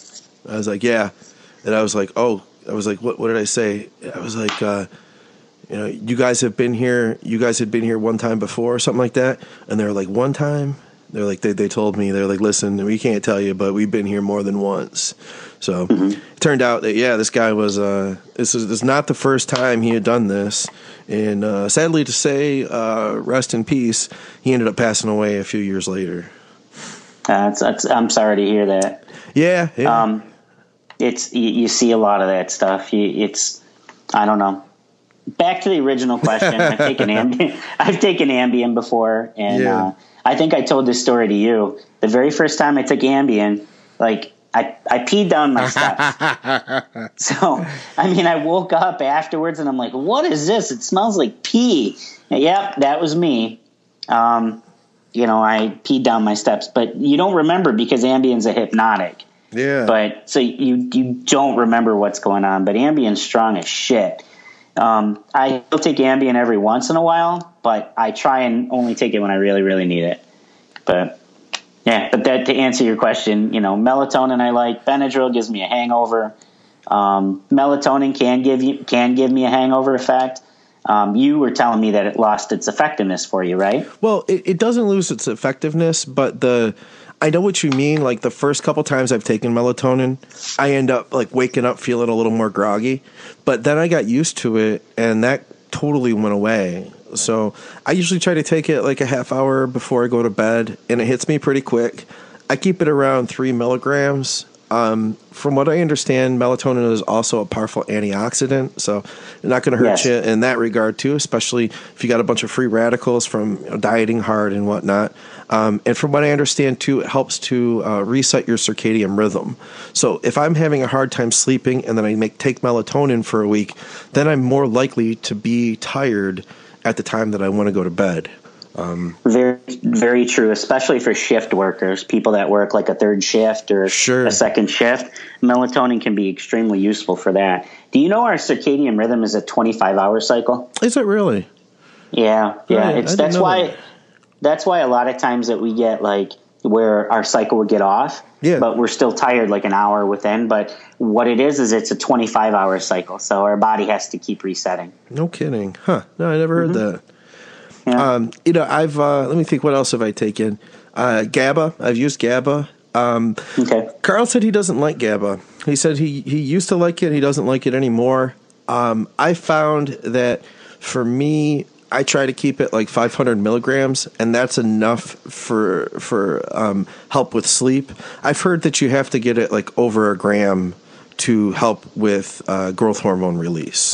I was like, "Yeah," and I was like, "Oh," I was like, "What? What did I say?" I was like. Uh, You know, you guys have been here, you guys had been here one time before or something like that. And they were like, one time? They're like, they, they told me, they're like, listen, we can't tell you, but we've been here more than once. So mm-hmm. It turned out that, yeah, this guy was, uh, this is, this is not the first time he had done this. And uh, sadly to say, uh, rest in peace, he ended up passing away a few years later. Uh, it's, it's, I'm sorry to hear that. Yeah. yeah. Um, it's, you, you see a lot of that stuff. You, it's, I don't know. Back to the original question. I've taken Ambien. I've taken Ambien before, and yeah. uh, I think I told this story to you. The very first time I took Ambien, like I, I peed down my steps. So I mean, I woke up afterwards, and I'm like, "What is this? It smells like pee." And, yep, that was me. Um, you know, I peed down my steps, but you don't remember because Ambien's a hypnotic. Yeah. But so you you don't remember what's going on. But Ambien's strong as shit. Um, I still take Ambien every once in a while, but I try and only take it when I really, really need it. But yeah, but that to answer your question, you know, melatonin I like. Benadryl gives me a hangover. Um, melatonin can give you can give me a hangover effect. Um, you were telling me that it lost its effectiveness for you, right? Well, it, it doesn't lose its effectiveness, but the I know what you mean. Like the first couple times I've taken melatonin, I end up like waking up feeling a little more groggy. But then I got used to it, and that totally went away. So I usually try to take it like a half hour before I go to bed, and it hits me pretty quick. I keep it around three milligrams. Um, from what I understand, melatonin is also a powerful antioxidant, so it's not going to hurt yes. you in that regard too, especially if you got a bunch of free radicals from you know, dieting hard and whatnot. Um, and from what I understand too, it helps to uh, reset your circadian rhythm. So if I'm having a hard time sleeping and then I make take melatonin for a week, then I'm more likely to be tired at the time that I want to go to bed. Um, very, very true, especially for shift workers, people that work like a third shift or sure. a second shift. Melatonin can be extremely useful for that. Do you know our circadian rhythm is a twenty-five hour cycle? Is it really? Yeah, yeah. Right, it's that's why that. that's why a lot of times that we get like where our cycle would get off, yeah. but we're still tired like an hour within. But what it is is it's a twenty-five hour cycle, so our body has to keep resetting. No kidding, huh? No, I never heard Mm-hmm. that. Yeah. Um, you know, I've uh, let me think. What else have I taken? Uh, GABA. I've used GABA. Um, okay. Carl said he doesn't like GABA. He said he he used to like it. He doesn't like it anymore. Um, I found that for me, I try to keep it like five hundred milligrams, and that's enough for for um, help with sleep. I've heard that you have to get it like over a gram to help with uh, growth hormone release.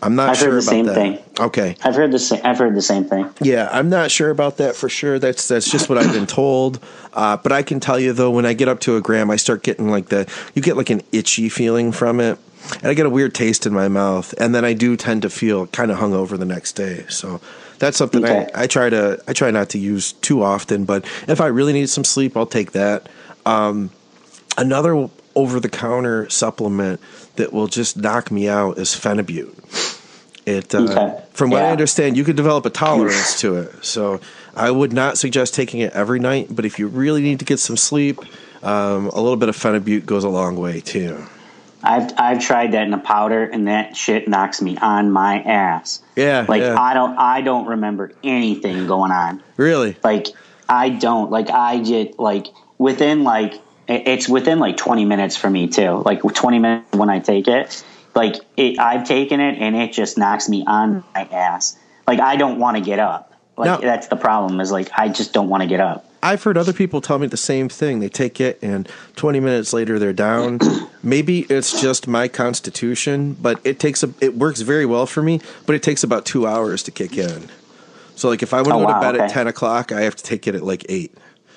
I'm not I've sure heard the about same that. thing. Okay. I've heard the same. I've heard the same thing. Yeah, I'm not sure about that for sure. That's that's just what I've been told. Uh, but I can tell you though, when I get up to a gram, I start getting like the you get like an itchy feeling from it, and I get a weird taste in my mouth, and then I do tend to feel kind of hungover the next day. So that's something Okay. I, I try to I try not to use too often. But if I really need some sleep, I'll take that. Um, another over the counter supplement that will just knock me out is Phenibut. It, uh, Okay. from what Yeah. I understand, you could develop a tolerance to it. So I would not suggest taking it every night, but if you really need to get some sleep, um, a little bit of Phenibut goes a long way too. I've I've tried that in a powder, and that shit knocks me on my ass. Yeah, Like yeah. I don't I don't remember anything going on. Really? Like I don't like I get like within like it- it's within like twenty minutes for me too. Like twenty minutes when I take it, like it, I've taken it and it just knocks me on my ass. Like I don't want to get up. Like No. that's the problem is like I just don't want to get up. I've heard other people tell me the same thing. They take it and twenty minutes later they're down. Maybe it's just my constitution, but it takes a, it works very well for me, but it takes about two hours to kick in. So like if I want to Oh, go wow, to bed at okay. ten o'clock, I have to take it at like eight.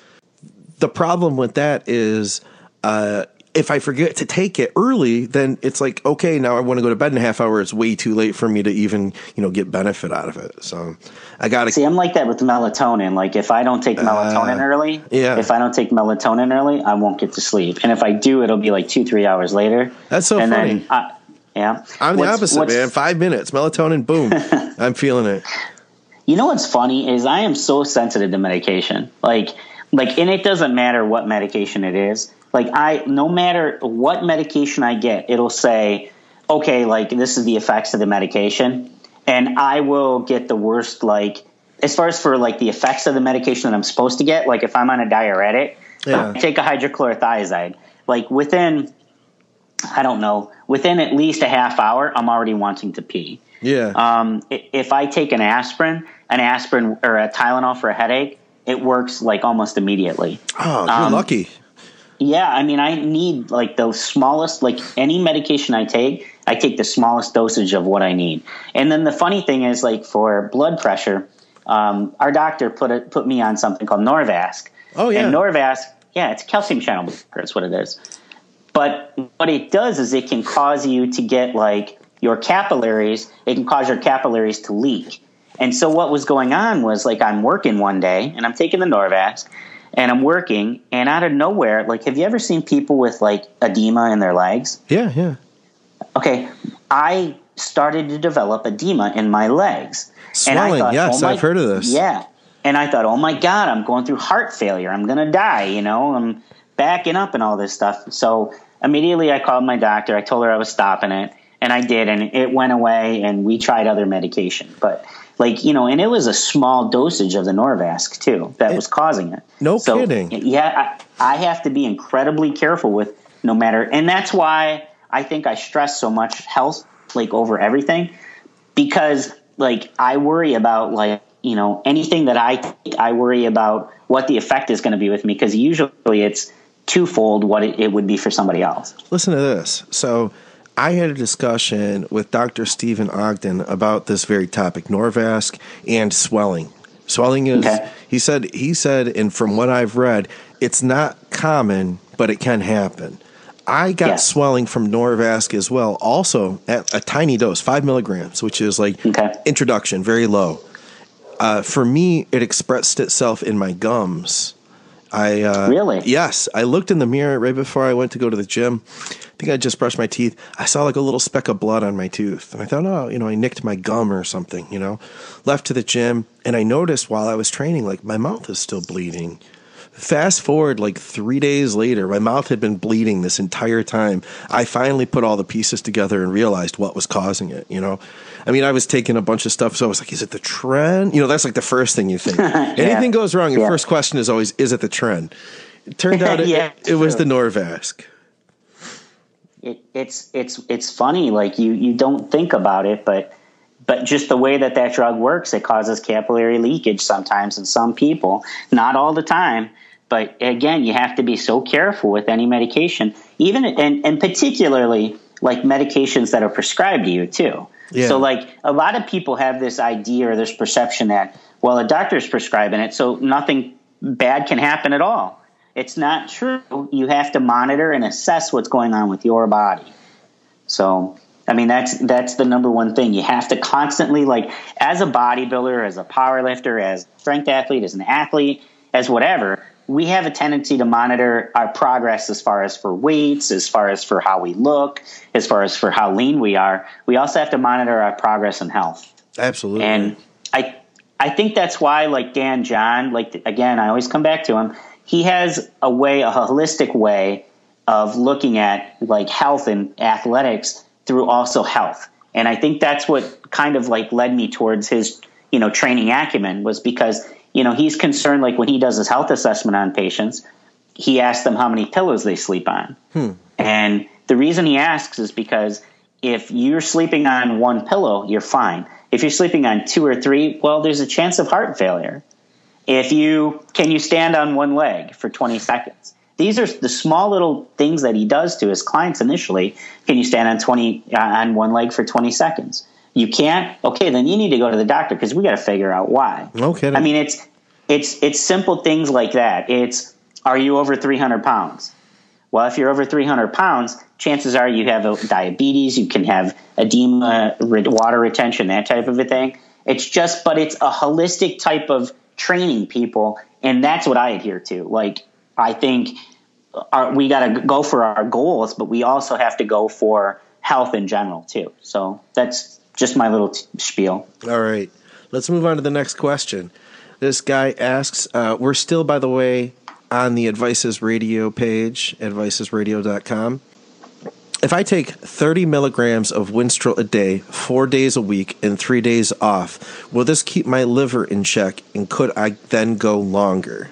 The problem with that is uh, if I forget to take it early, then it's like, okay, now I want to go to bed in a half hour. It's way too late for me to even, you know, get benefit out of it. So I got to See, I'm like that with melatonin. Like if I don't take melatonin early, yeah. if I don't take melatonin early, I won't get to sleep. And if I do, it'll be like two, three hours later. That's so and funny. Then, I, yeah. I'm the What's- opposite, what's- man. Five minutes, melatonin, boom. I'm feeling it. You know what's funny is I am so sensitive to medication. Like, like, and it doesn't matter what medication it is. Like, I, no matter what medication I get, it'll say, okay, like this is the effects of the medication, and I will get the worst. Like, as far as for like the effects of the medication that I'm supposed to get, like if I'm on a diuretic, Yeah. I take a hydrochlorothiazide. Like within, I don't know, within at least a half hour, I'm already wanting to pee. Yeah. Um, i- if I take an aspirin, an aspirin or a Tylenol for a headache, it works like almost immediately. Oh, you're um, lucky. Yeah, I mean, I need like the smallest, like any medication I take, I take the smallest dosage of what I need. And then the funny thing is, like for blood pressure, um, our doctor put it, put me on something called Norvasc. Oh, yeah. And Norvasc, yeah, it's a calcium channel blocker. That's what it is. But what it does is it can cause you to get like your capillaries, it can cause your capillaries to leak. And so what was going on was like I'm working one day and I'm taking the Norvasc and I'm working, and out of nowhere, like have you ever seen people with like edema in their legs? Yeah, yeah. Okay, I started to develop edema in my legs. And I Swelling, thought, yes, oh my- I've heard of this. Yeah. And I thought, oh my God, I'm going through heart failure. I'm going to die, you know, I'm backing up and all this stuff. So immediately I called my doctor. I told her I was stopping it, and I did, and it went away, and we tried other medication. But like, you know, and it was a small dosage of the Norvasc too that was causing it. No So, kidding. Yeah, I, I have to be incredibly careful with no matter, and that's why I think I stress so much health like over everything, because like I worry about like, you know, anything that I take, I worry about what the effect is going to be with me, because usually it's twofold what it, it would be for somebody else. Listen to this. So I had a discussion with Doctor Stephen Ogden about this very topic, Norvasc and swelling. Swelling is, Okay. he said, he said, and from what I've read, it's not common, but it can happen. I got Yes. swelling from Norvasc as well, also at a tiny dose, five milligrams, which is like Okay. introduction, very low. Uh, for me, it expressed itself in my gums. I uh, Really? Yes, I looked in the mirror right before I went to go to the gym. I think I just brushed my teeth. I saw like a little speck of blood on my tooth, and I thought, oh, you know, I nicked my gum or something. You know, left to the gym, and I noticed while I was training, like my mouth is still bleeding. Fast forward like three days later, my mouth had been bleeding this entire time. I finally put all the pieces together and realized what was causing it, you know? I mean, I was taking a bunch of stuff, so I was like, is it the trend? You know, that's like the first thing you think. Anything goes wrong, your Yeah. first question is always, is it the trend? It turned out it, Yeah, it, it was true. the Norvasc. It, it's it's it's funny, like you you don't think about it, but but just the way that that drug works, it causes capillary leakage sometimes in some people, not all the time. But again, you have to be so careful with any medication, even and, and particularly like medications that are prescribed to you too. Yeah. So like a lot of people have this idea or this perception that, well, a doctor's prescribing it, so nothing bad can happen at all. It's not true. You have to monitor and assess what's going on with your body. So, I mean, that's that's the number one thing. You have to constantly, like, as a bodybuilder, as a power lifter, as a strength athlete, as an athlete, as whatever, we have a tendency to monitor our progress as far as for weights, as far as for how we look, as far as for how lean we are. We also have to monitor our progress in health. Absolutely. And I I think that's why, like Dan John, like, again, I always come back to him. He has a way, a holistic way of looking at like health and athletics through also health. And I think that's what kind of like led me towards his, you know, training acumen, was because, you know, he's concerned, like when he does his health assessment on patients, he asks them how many pillows they sleep on. Hmm. And the reason he asks is because if you're sleeping on one pillow, you're fine. If you're sleeping on two or three, well, there's a chance of heart failure. If you, can you stand on one leg for twenty seconds? These are the small little things that he does to his clients initially. Can you stand on twenty uh, on one leg for twenty seconds? You can't? Okay, then you need to go to the doctor because we got to figure out why. Okay. I mean, it's it's it's simple things like that. It's, are you over three hundred pounds? Well, if you're over three hundred pounds, chances are you have diabetes, you can have edema, water retention, that type of a thing. It's just, but it's a holistic type of training, people, and that's what I adhere to. Like, I think our, we got to go for our goals, but we also have to go for health in general too. So that's just my little t- spiel. All right. Let's move on to the next question. This guy asks, uh, we're still, by the way, on the Advices Radio page, advices radio dot com. If I take thirty milligrams of Winstrol a day, four days a week, and three days off, will this keep my liver in check, and could I then go longer?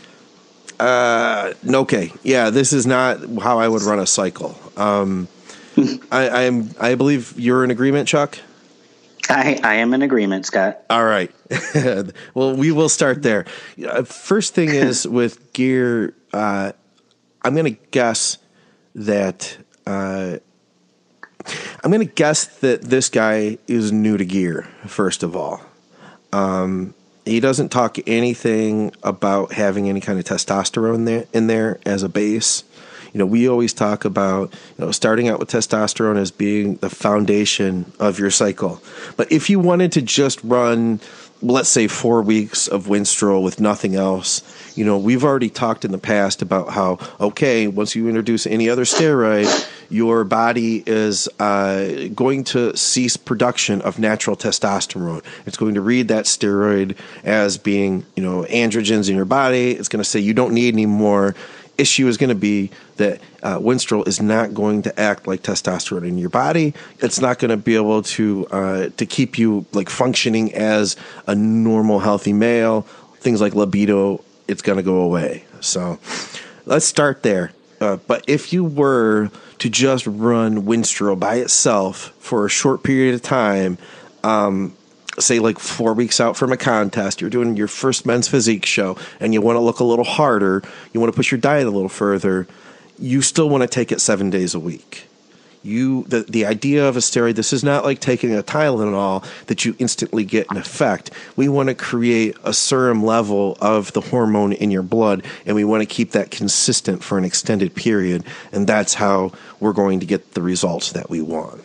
Uh, okay. Yeah, this is not how I would run a cycle. Um, I, I'm, I believe you're in agreement, Chuck? I, I am in agreement, Scott. All right. Well, we will start there. First thing is with gear, uh, I'm going to guess that uh, I'm going to guess that this guy is new to gear, first of all. Um, he doesn't talk anything about having any kind of testosterone there, in there as a base. You know, we always talk about, you know, starting out with testosterone as being the foundation of your cycle. But if you wanted to just run, let's say, four weeks of Winstrol with nothing else, you know, we've already talked in the past about how, okay, once you introduce any other steroid, your body is uh, going to cease production of natural testosterone. It's going to read that steroid as being, you know, androgens in your body. It's going to say you don't need any more. Issue is going to be that uh, Winstrol is not going to act like testosterone in your body. It's not going to be able to uh, to keep you like functioning as a normal, healthy male. Things like libido, it's going to go away. So let's start there. Uh, but if you were to just run Winstrol by itself for a short period of time, um, say like four weeks out from a contest, you're doing your first men's physique show and you want to look a little harder, you want to push your diet a little further, you still want to take it seven days a week. You the, the idea of a steroid, this is not like taking a Tylenol that you instantly get an effect. We want to create a serum level of the hormone in your blood, and we want to keep that consistent for an extended period, and that's how we're going to get the results that we want.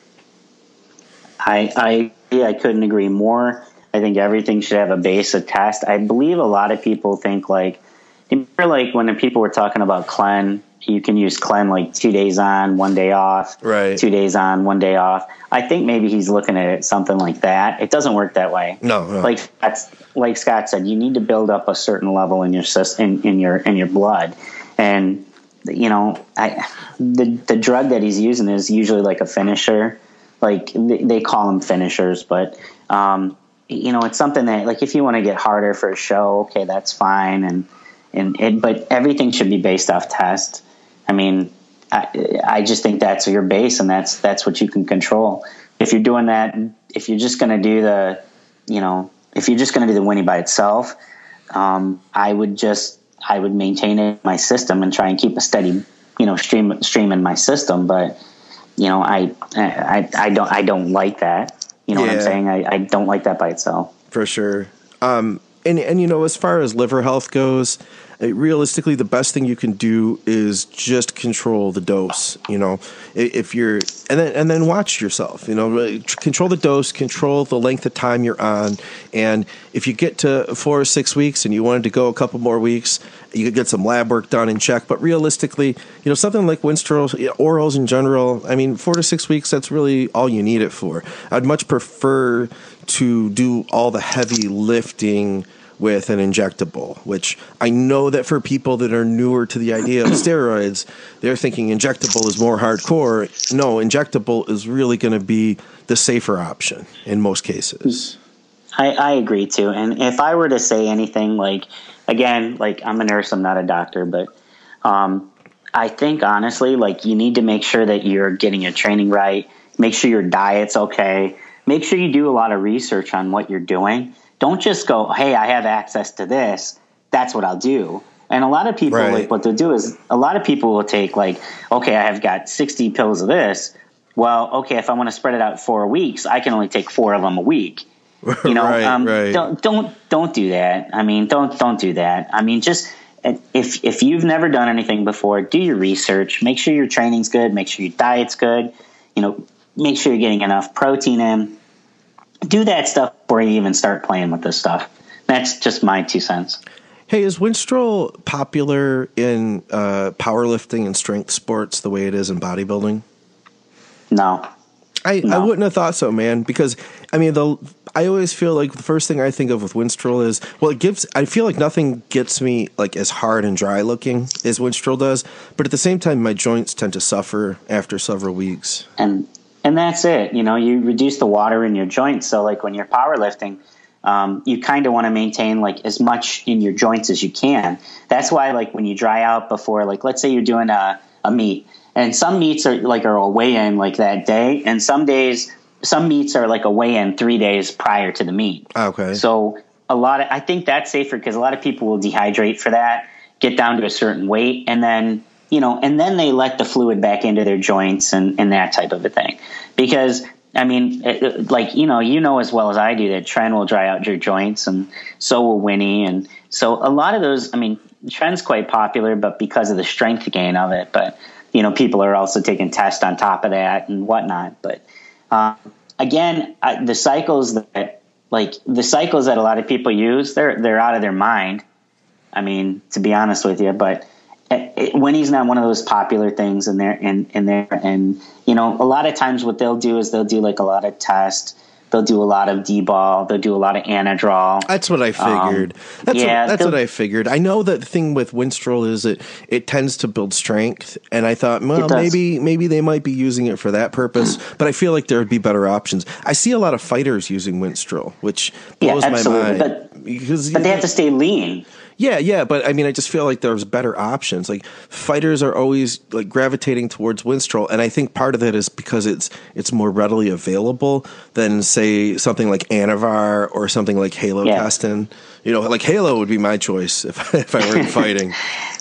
I, I yeah, I couldn't agree more. I think everything should have a base of test. I believe a lot of people think like, remember like when the people were talking about Clen, you can use Clen like two days on, one day off, right? Two days on, one day off. I think maybe he's looking at it something like that. It doesn't work that way. No, no. Like that's like Scott said, you need to build up a certain level in your system, in, in your in your blood, and you know, I the the drug that he's using is usually like a finisher. Like they call them finishers, but um, you know, it's something that like if you want to get harder for a show, okay, that's fine, and and it, but everything should be based off test. I mean, I, I just think that's your base, and that's that's what you can control. If you're doing that, if you're just going to do the, you know, if you're just going to do the Winnie by itself, um, I would just I would maintain it in my system and try and keep a steady, you know, stream stream in my system, but. you know, I, I, I don't, I don't like that. You know yeah. what I'm saying? I, I don't like that by itself. For sure. Um, and, and, you know, as far as liver health goes, uh, realistically, the best thing you can do is just control the dose, you know, if you're, and then, and then watch yourself, you know, control the dose, control the length of time you're on. And if you get to four or six weeks and you wanted to go a couple more weeks, you could get some lab work done and check. But realistically, you know, something like Winstrol, orals in general, I mean, four to six weeks, that's really all you need it for. I'd much prefer to do all the heavy lifting with an injectable, which I know that for people that are newer to the idea of steroids, they're thinking injectable is more hardcore. No, injectable is really going to be the safer option in most cases. I, I agree too. And if I were to say anything, like, again, like I'm a nurse, I'm not a doctor, but um, I think honestly, like you need to make sure that you're getting your training right. Make sure your diet's okay. Make sure you do a lot of research on what you're doing. Don't just go, hey, I have access to this. That's what I'll do. And a lot of people, right. like what they'll do is a lot of people will take like, okay, I have got sixty pills of this. Well, okay, if I want to spread it out four weeks, I can only take four of them a week. You know, right, um, right. don't don't don't do that. I mean, don't don't do that. I mean, just if if you've never done anything before, do your research. Make sure your training's good. Make sure your diet's good. You know, make sure you're getting enough protein in. Do that stuff before you even start playing with this stuff. That's just my two cents. Hey, is Winstrol popular in uh, powerlifting and strength sports the way it is in bodybuilding? No. I, No. I wouldn't have thought so, man, because, I mean, the I always feel like the first thing I think of with Winstrol is, well, it gives, I feel like nothing gets me, like, as hard and dry looking as Winstrol does, but at the same time, my joints tend to suffer after several weeks. And and that's it. You know, you reduce the water in your joints, so, like, when you're powerlifting, um, you kind of want to maintain, like, as much in your joints as you can. That's why, like, when you dry out before, like, let's say you're doing a, a meet, and some meets are like are a weigh-in like that day, and some days, some meets are like a weigh-in three days prior to the meet. Okay. So a lot of, I think that's safer because a lot of people will dehydrate for that, get down to a certain weight, and then you know, and then they let the fluid back into their joints and, and that type of a thing. Because I mean, it, like you know, you know as well as I do that Tren will dry out your joints, and so will Winnie, and so a lot of those. I mean, Tren's quite popular, but because of the strength gain of it, but. You know, people are also taking tests on top of that and whatnot. But uh, again, I, the cycles that, like the cycles that a lot of people use, they're they're out of their mind. I mean, to be honest with you, but it, it, Winnie's not one of those popular things in there. In in there, and you know, a lot of times what they'll do is they'll do like a lot of tests. They'll do a lot of D-ball. They'll do a lot of Anadrol. That's what I figured. Um, that's yeah, what, that's what I figured. I know that the thing with Winstrol is it it tends to build strength, and I thought, well, maybe maybe they might be using it for that purpose. But I feel like there would be better options. I see a lot of fighters using Winstrol, which blows yeah, my mind. But, because but they have to stay lean. Yeah, yeah, but I mean, I just feel like there's better options. Like fighters are always like gravitating towards Winstrol, and I think part of that is because it's it's more readily available than say something like Anavar or something like Halo yeah. Testin. You know, like Halo would be my choice if if I were fighting.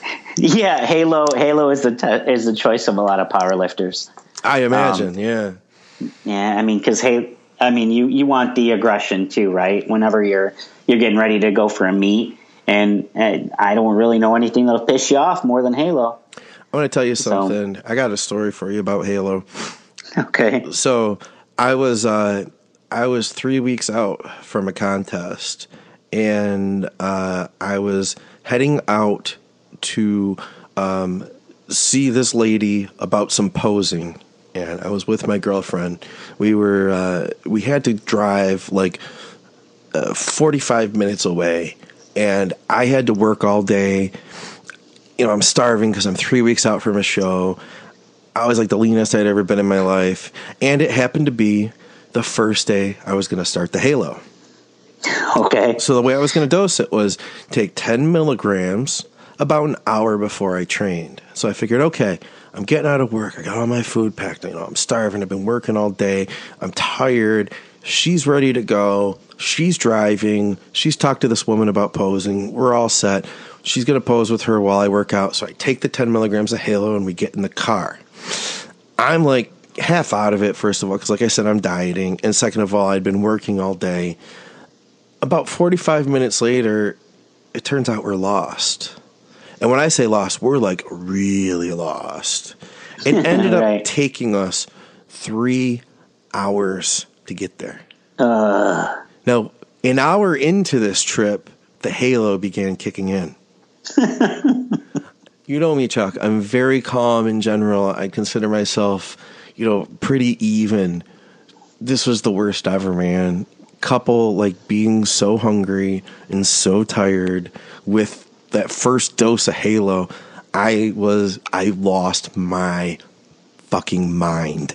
Yeah, Halo Halo is the te- is the choice of a lot of powerlifters. I imagine, um, yeah, yeah. I mean, because hey, I mean, you you want the aggression too, right? Whenever you're you're getting ready to go for a meet. And, and I don't really know anything that'll piss you off more than Halo. I want to tell you something. So, I got a story for you about Halo. Okay. So I was uh, I was three weeks out from a contest, and uh, I was heading out to um, see this lady about some posing. And I was with my girlfriend. We were uh, we had to drive like uh, forty-five minutes away. And I had to work all day. You know, I'm starving because I'm three weeks out from a show. I was like the leanest I'd ever been in my life. And it happened to be the first day I was going to start the Halo. Okay. So the way I was going to dose it was take ten milligrams about an hour before I trained. So I figured, okay, I'm getting out of work. I got all my food packed. You know, I'm starving. I've been working all day. I'm tired. She's ready to go. She's driving. She's talked to this woman about posing. We're all set. She's going to pose with her while I work out. So I take the ten milligrams of Halo and we get in the car. I'm like half out of it, first of all, because like I said, I'm dieting. And second of all, I'd been working all day. About forty-five minutes later, it turns out we're lost. And when I say lost, we're like really lost. It ended right. up taking us three hours to get there. Uh. Now, an hour into this trip, the halo began kicking in. You know me, Chuck. I'm very calm in general. I consider myself, you know, pretty even. This was the worst ever, man. Couple, like, being so hungry and so tired with that first dose of Halo, I was, I lost my fucking mind.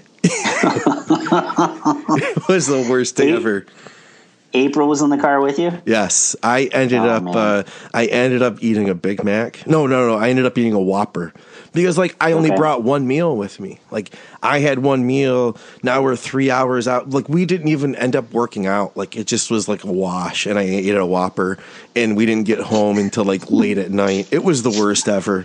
It was the worst day ever. April was in the car with you? Yes, I ended oh, up. Uh, I ended up eating a Big Mac. No, no, no. I ended up eating a Whopper because, like, I only okay. brought one meal with me. Like, I had one meal. Now we're three hours out. Like, we didn't even end up working out. Like, it just was like a wash, and I ate a Whopper, and we didn't get home until like late at night. It was the worst ever.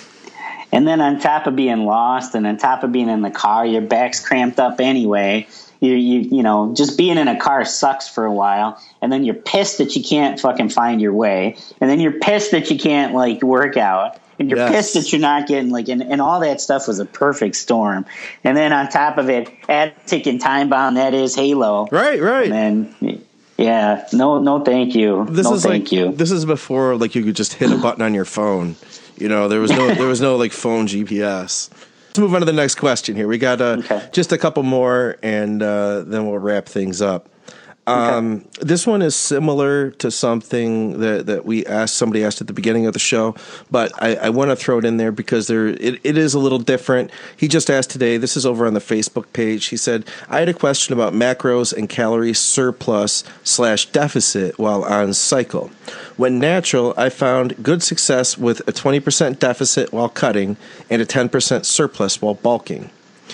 And then on top of being lost, and on top of being in the car, your back's cramped up anyway. You, you you know, just being in a car sucks for a while, and then you're pissed that you can't fucking find your way, and then you're pissed that you can't, like, work out, and you're yes. pissed that you're not getting, like, and, and all that stuff was a perfect storm. And then on top of it, add ticking time bomb, that is Halo. Right, right. And then, yeah, no, no, thank you. This no, is thank like, you. This is before, like, you could just hit a button on your phone. You know, there was no, there was no like phone G P S. Let's move on to the next question here. We got uh, okay. just a couple more, and uh, then we'll wrap things up. Um, okay. This one is similar to something that, that we asked, somebody asked at the beginning of the show, but I, I want to throw it in there because there it, it is a little different. He just asked today, this is over on the Facebook page. He said, I had a question about macros and calorie surplus slash deficit while on cycle. When natural, I found good success with a twenty percent deficit while cutting and a ten percent surplus while bulking.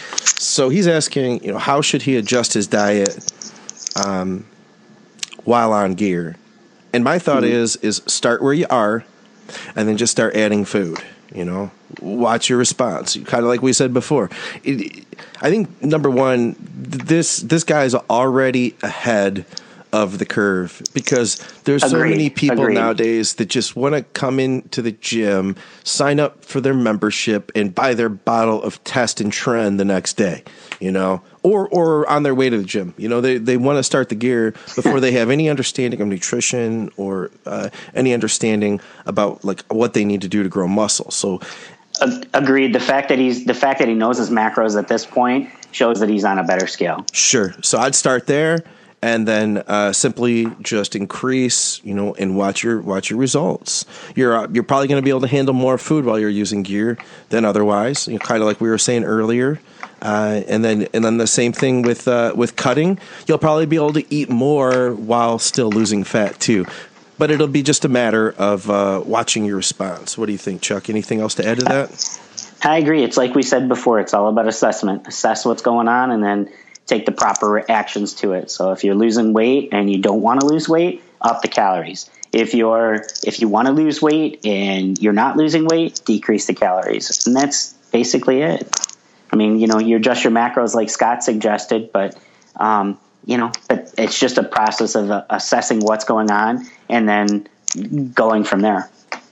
So he's asking, you know, how should he adjust his diet um, while on gear? And my thought mm-hmm. is, is start where you are and then just start adding food, you know, watch your response. Kind of like we said before. It, I think, number one, this, this guy's already ahead of the curve because there's Agreed. so many people Agreed. nowadays that just want to come into the gym, sign up for their membership, and buy their bottle of Test and Trend the next day, you know, or or on their way to the gym. You know, they, they want to start the gear before they have any understanding of nutrition or uh, any understanding about like what they need to do to grow muscle. So agreed. The fact that he's the fact that he knows his macros at this point shows that he's on a better scale. Sure. So I'd start there. And then uh, simply just increase, you know, and watch your watch your results. You're uh, you're probably going to be able to handle more food while you're using gear than otherwise. You know, kind of like we were saying earlier. Uh, and then and then the same thing with uh, with cutting. You'll probably be able to eat more while still losing fat too. But it'll be just a matter of uh, watching your response. What do you think, Chuck? Anything else to add to that? I agree. It's like we said before. It's all about assessment. Assess what's going on, and then take the proper actions to it. So if you're losing weight and you don't want to lose weight, up the calories. If you're if you want to lose weight and you're not losing weight, decrease the calories. And that's basically it. I mean, you know, you adjust your macros like Scott suggested, but um, you know, but it's just a process of uh, assessing what's going on and then going from there.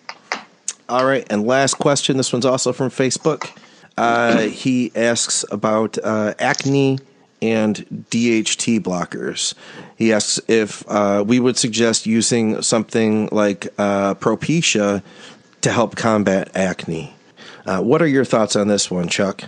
All right, and last question. This one's also from Facebook. Uh, he asks about uh, acne and D H T blockers. He asks if uh, we would suggest using something like uh, Propecia to help combat acne. Uh, what are your thoughts on this one, Chuck?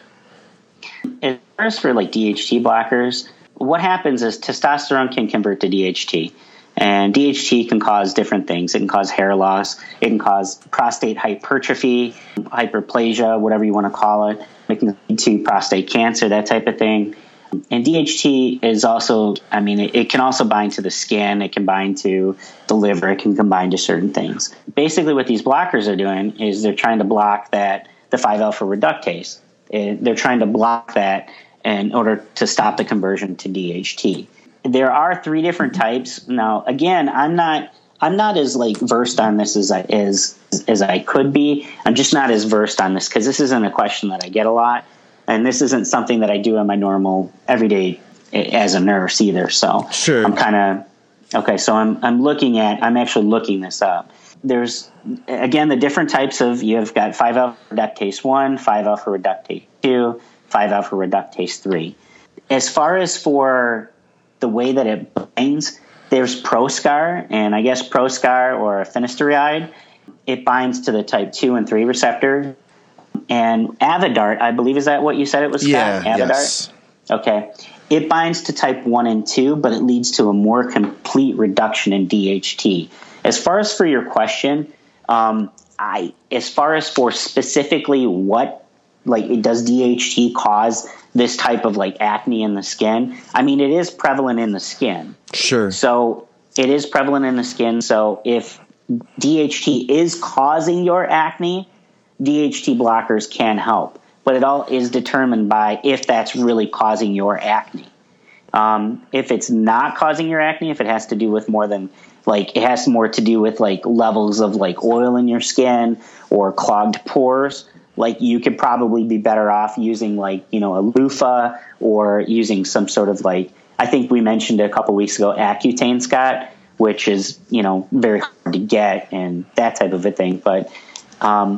As far as for like D H T blockers, what happens is testosterone can convert to D H T. And D H T can cause different things. It can cause hair loss. It can cause prostate hypertrophy, hyperplasia, whatever you want to call it. It can lead to prostate cancer, that type of thing. And D H T is also, I mean, it, it can also bind to the skin. It can bind to the liver. It can combine to certain things. Basically, what these blockers are doing is they're trying to block that, the five alpha reductase. It, they're trying to block that in order to stop the conversion to D H T. There are three different types. Now, again, I'm not I'm not as like versed on this as I as as I could be. I'm just not as versed on this because this isn't a question that I get a lot. and this isn't something that I do in my normal everyday as a nurse either. So sure. I'm kind of, okay, so I'm, I'm looking at, I'm actually looking this up. There's, again, the different types of, you've got five alpha reductase one, five alpha reductase two, five alpha reductase three. As far as for the way that it binds, there's Proscar, and I guess Proscar or finasteride, it binds to the type two and three receptor. And Avodart, I believe, is that what you said it was, Scott? Yeah, Avodart? yes. Okay. It binds to type one and two, but it leads to a more complete reduction in D H T. As far as for your question, um, I as far as for specifically what, like, does D H T cause this type of, like, acne in the skin? I mean, it is prevalent in the skin. Sure. So it is prevalent in the skin. So if D H T is causing your acne, D H T blockers can help. But it all is determined by if that's really causing your acne. Um, if it's not causing your acne, if it has to do with more than, like, it has more to do with, like, levels of, like, oil in your skin or clogged pores, like, you could probably be better off using, like, you know, a loofah or using some sort of, like, I think we mentioned a couple weeks ago, Accutane, Scott, which is, you know, very hard to get and that type of a thing. But um,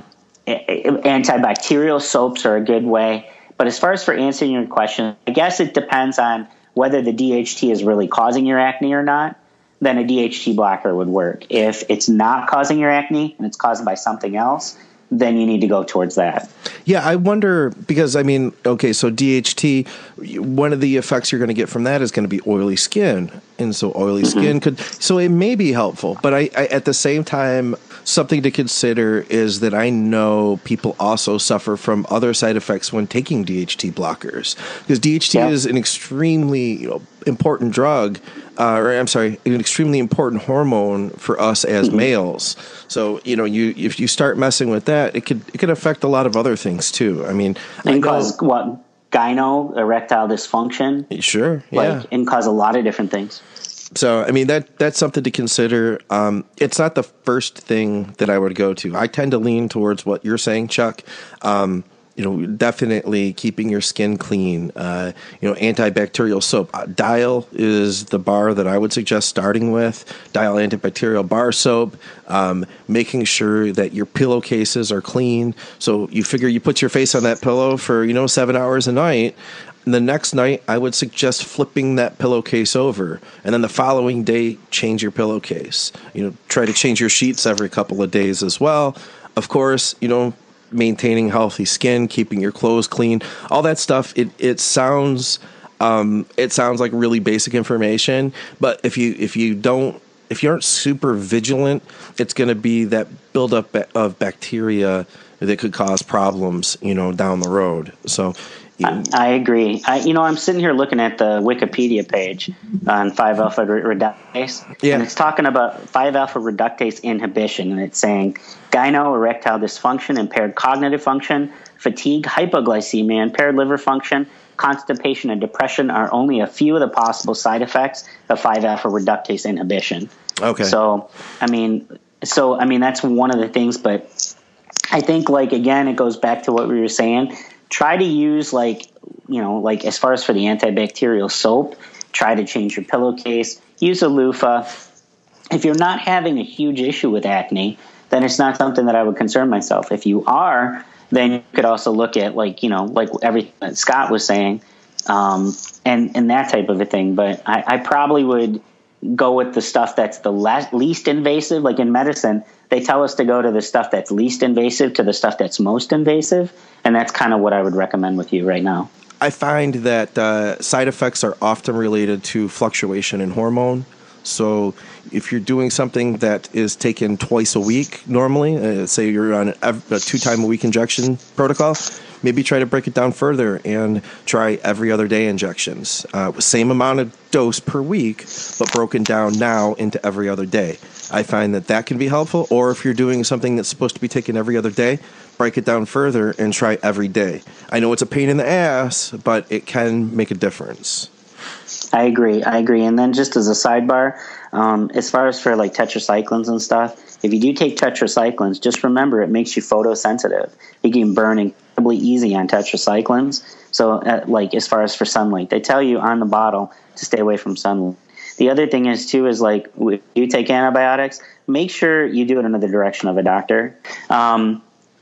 antibacterial soaps are a good way. But as far as for answering your question, I guess it depends on whether the D H T is really causing your acne or not. Then a D H T blocker would work. If it's not causing your acne and it's caused by something else, then you need to go towards that. Yeah, I wonder, because, I mean, okay, so D H T, one of the effects you're going to get from that is going to be oily skin. And so oily mm-hmm. skin could, so it may be helpful. But I, I, at the same time, something to consider is that I know people also suffer from other side effects when taking D H T blockers. Because D H T yeah. is an extremely, you know, important drug, uh, or I'm sorry, an extremely important hormone for us as mm-hmm. males. So, you know, you if you start messing with that, it could it could affect a lot of other things too. I mean, and cause what, gyno erectile dysfunction? Sure, yeah, like, and cause a lot of different things. So, I mean, that that's something to consider. Um, it's not the first thing that I would go to. I tend to lean towards what you're saying, Chuck. Um, you know, definitely keeping your skin clean. Uh, you know, antibacterial soap. Uh, Dial is the bar that I would suggest starting with. Dial antibacterial bar soap. Um, making sure that your pillowcases are clean. So you figure you put your face on that pillow for, you know, seven hours a night. And the next night, I would suggest flipping that pillowcase over. And then the following day, change your pillowcase. You know, try to change your sheets every couple of days as well. Of course, you know, maintaining healthy skin, keeping your clothes clean, all that stuff. It it sounds um, it sounds like really basic information, but if you if you don't if you aren't super vigilant, it's going to be that buildup of bacteria that could cause problems, you know, down the road. So. I, I agree. I, you know, I'm sitting here looking at the Wikipedia page on five alpha reductase, yeah. and it's talking about five alpha reductase inhibition, and it's saying gyno erectile dysfunction, impaired cognitive function, fatigue, hypoglycemia, impaired liver function, constipation, and depression are only a few of the possible side effects of five alpha reductase inhibition. Okay. So, I mean, so I mean that's one of the things, but I think, like, again, it goes back to what we were saying. Try to use, like, you know, like, as far as for the antibacterial soap, try to change your pillowcase, use a loofah. If you're not having a huge issue with acne, then it's not something that I would concern myself. If you are, then you could also look at, like, you know, like everything that Scott was saying, um, and, and that type of a thing. But I, I probably would go with the stuff that's the less, least invasive. Like in medicine, they tell us to go to the stuff that's least invasive to the stuff that's most invasive. And that's kind of what I would recommend with you right now. I find that uh, side effects are often related to fluctuation in hormone. So if you're doing something that is taken twice a week normally, uh, say you're on a two-time-a-week injection protocol, maybe try to break it down further and try every other day injections. Uh, same amount of dose per week, but broken down now into every other day. I find that that can be helpful. Or if you're doing something that's supposed to be taken every other day, break it down further and try every day. I know it's a pain in the ass, but it can make a difference. I agree. I agree. And then just as a sidebar, Um, as far as for like tetracyclines and stuff, if you do take tetracyclines, just remember it makes you photosensitive. You can burn incredibly easy on tetracyclines. So, uh, like as far as for sunlight, they tell you on the bottle to stay away from sunlight. The other thing is too is like if you take antibiotics, make sure you do it under the direction of a doctor. Um,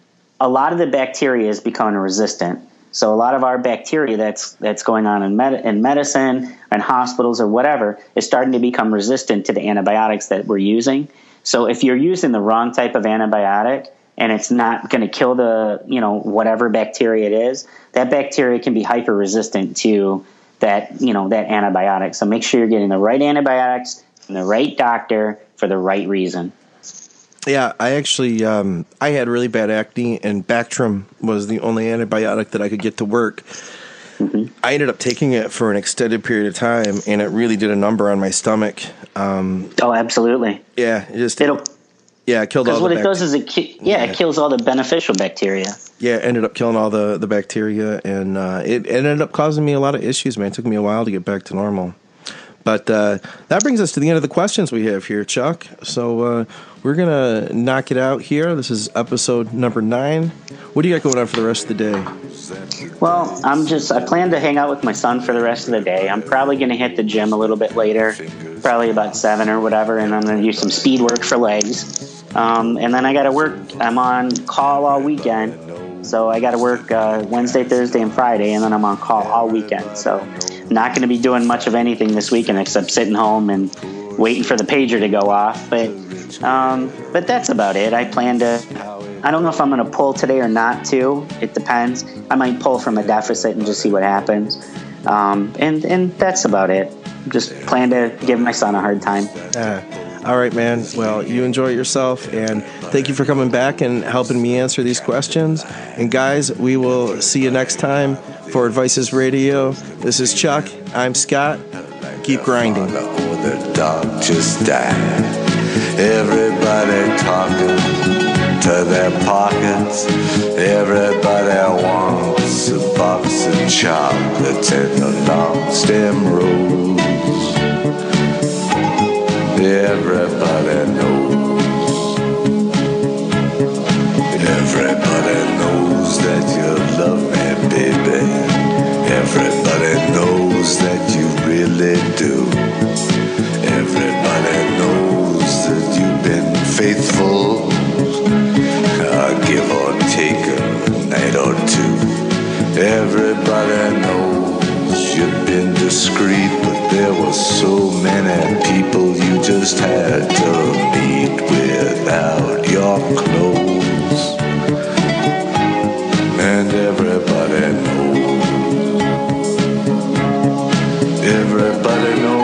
a lot of the bacteria is becoming resistant. So a lot of our bacteria that's that's going on in, med- in medicine and hospitals or whatever is starting to become resistant to the antibiotics that we're using. So if you're using the wrong type of antibiotic and it's not going to kill the, you know, whatever bacteria it is, that bacteria can be hyper resistant to that, you know, that antibiotic. So make sure you're getting the right antibiotics from the right doctor for the right reason. Yeah, I actually, um, I had really bad acne, and Bactrim was the only antibiotic that I could get to work. Mm-hmm. I ended up taking it for an extended period of time, and it really did a number on my stomach. Um, oh, absolutely. Yeah, it just It'll, yeah, it killed all the Because what bact- it does is it, ki- yeah, yeah, it kills all the beneficial bacteria. Yeah, it ended up killing all the, the bacteria, and uh, it, it ended up causing me a lot of issues, man. It took me a while to get back to normal. But uh, that brings us to the end of the questions we have here, Chuck. So uh, we're going to knock it out here. This is episode number nine. What do you got going on for the rest of the day? Well, I'm just, I plan to hang out with my son for the rest of the day. I'm probably going to hit the gym a little bit later, probably about seven or whatever, and I'm going to do some speed work for legs. Um, and then I got to work. I'm on call all weekend. So I got to work uh, Wednesday, Thursday, and Friday, and then I'm on call all weekend. So I'm not going to be doing much of anything this weekend except sitting home and waiting for the pager to go off. But um, but that's about it. I plan to, I don't know if I'm going to pull today or not too. It depends. I might pull from a deficit and just see what happens. Um, and, and that's about it. Just plan to give my son a hard time. Uh, all right, man. Well, you enjoy yourself, and thank you for coming back and helping me answer these questions. And guys, we will see you next time for Advices Radio. This is Chuck. I'm Scott. Keep grinding. The dog just died. Everybody talking to their pockets. Everybody wants a box of chocolates and a long stem rose. Everybody knows. Everybody knows that you love me, baby. Everybody knows that you really do. Everybody knows that you've been faithful. Uh, give or take a night or two. Everybody knows you've been discreet, but there were so many people you just had to meet without your clothes. And everybody knows. Everybody knows.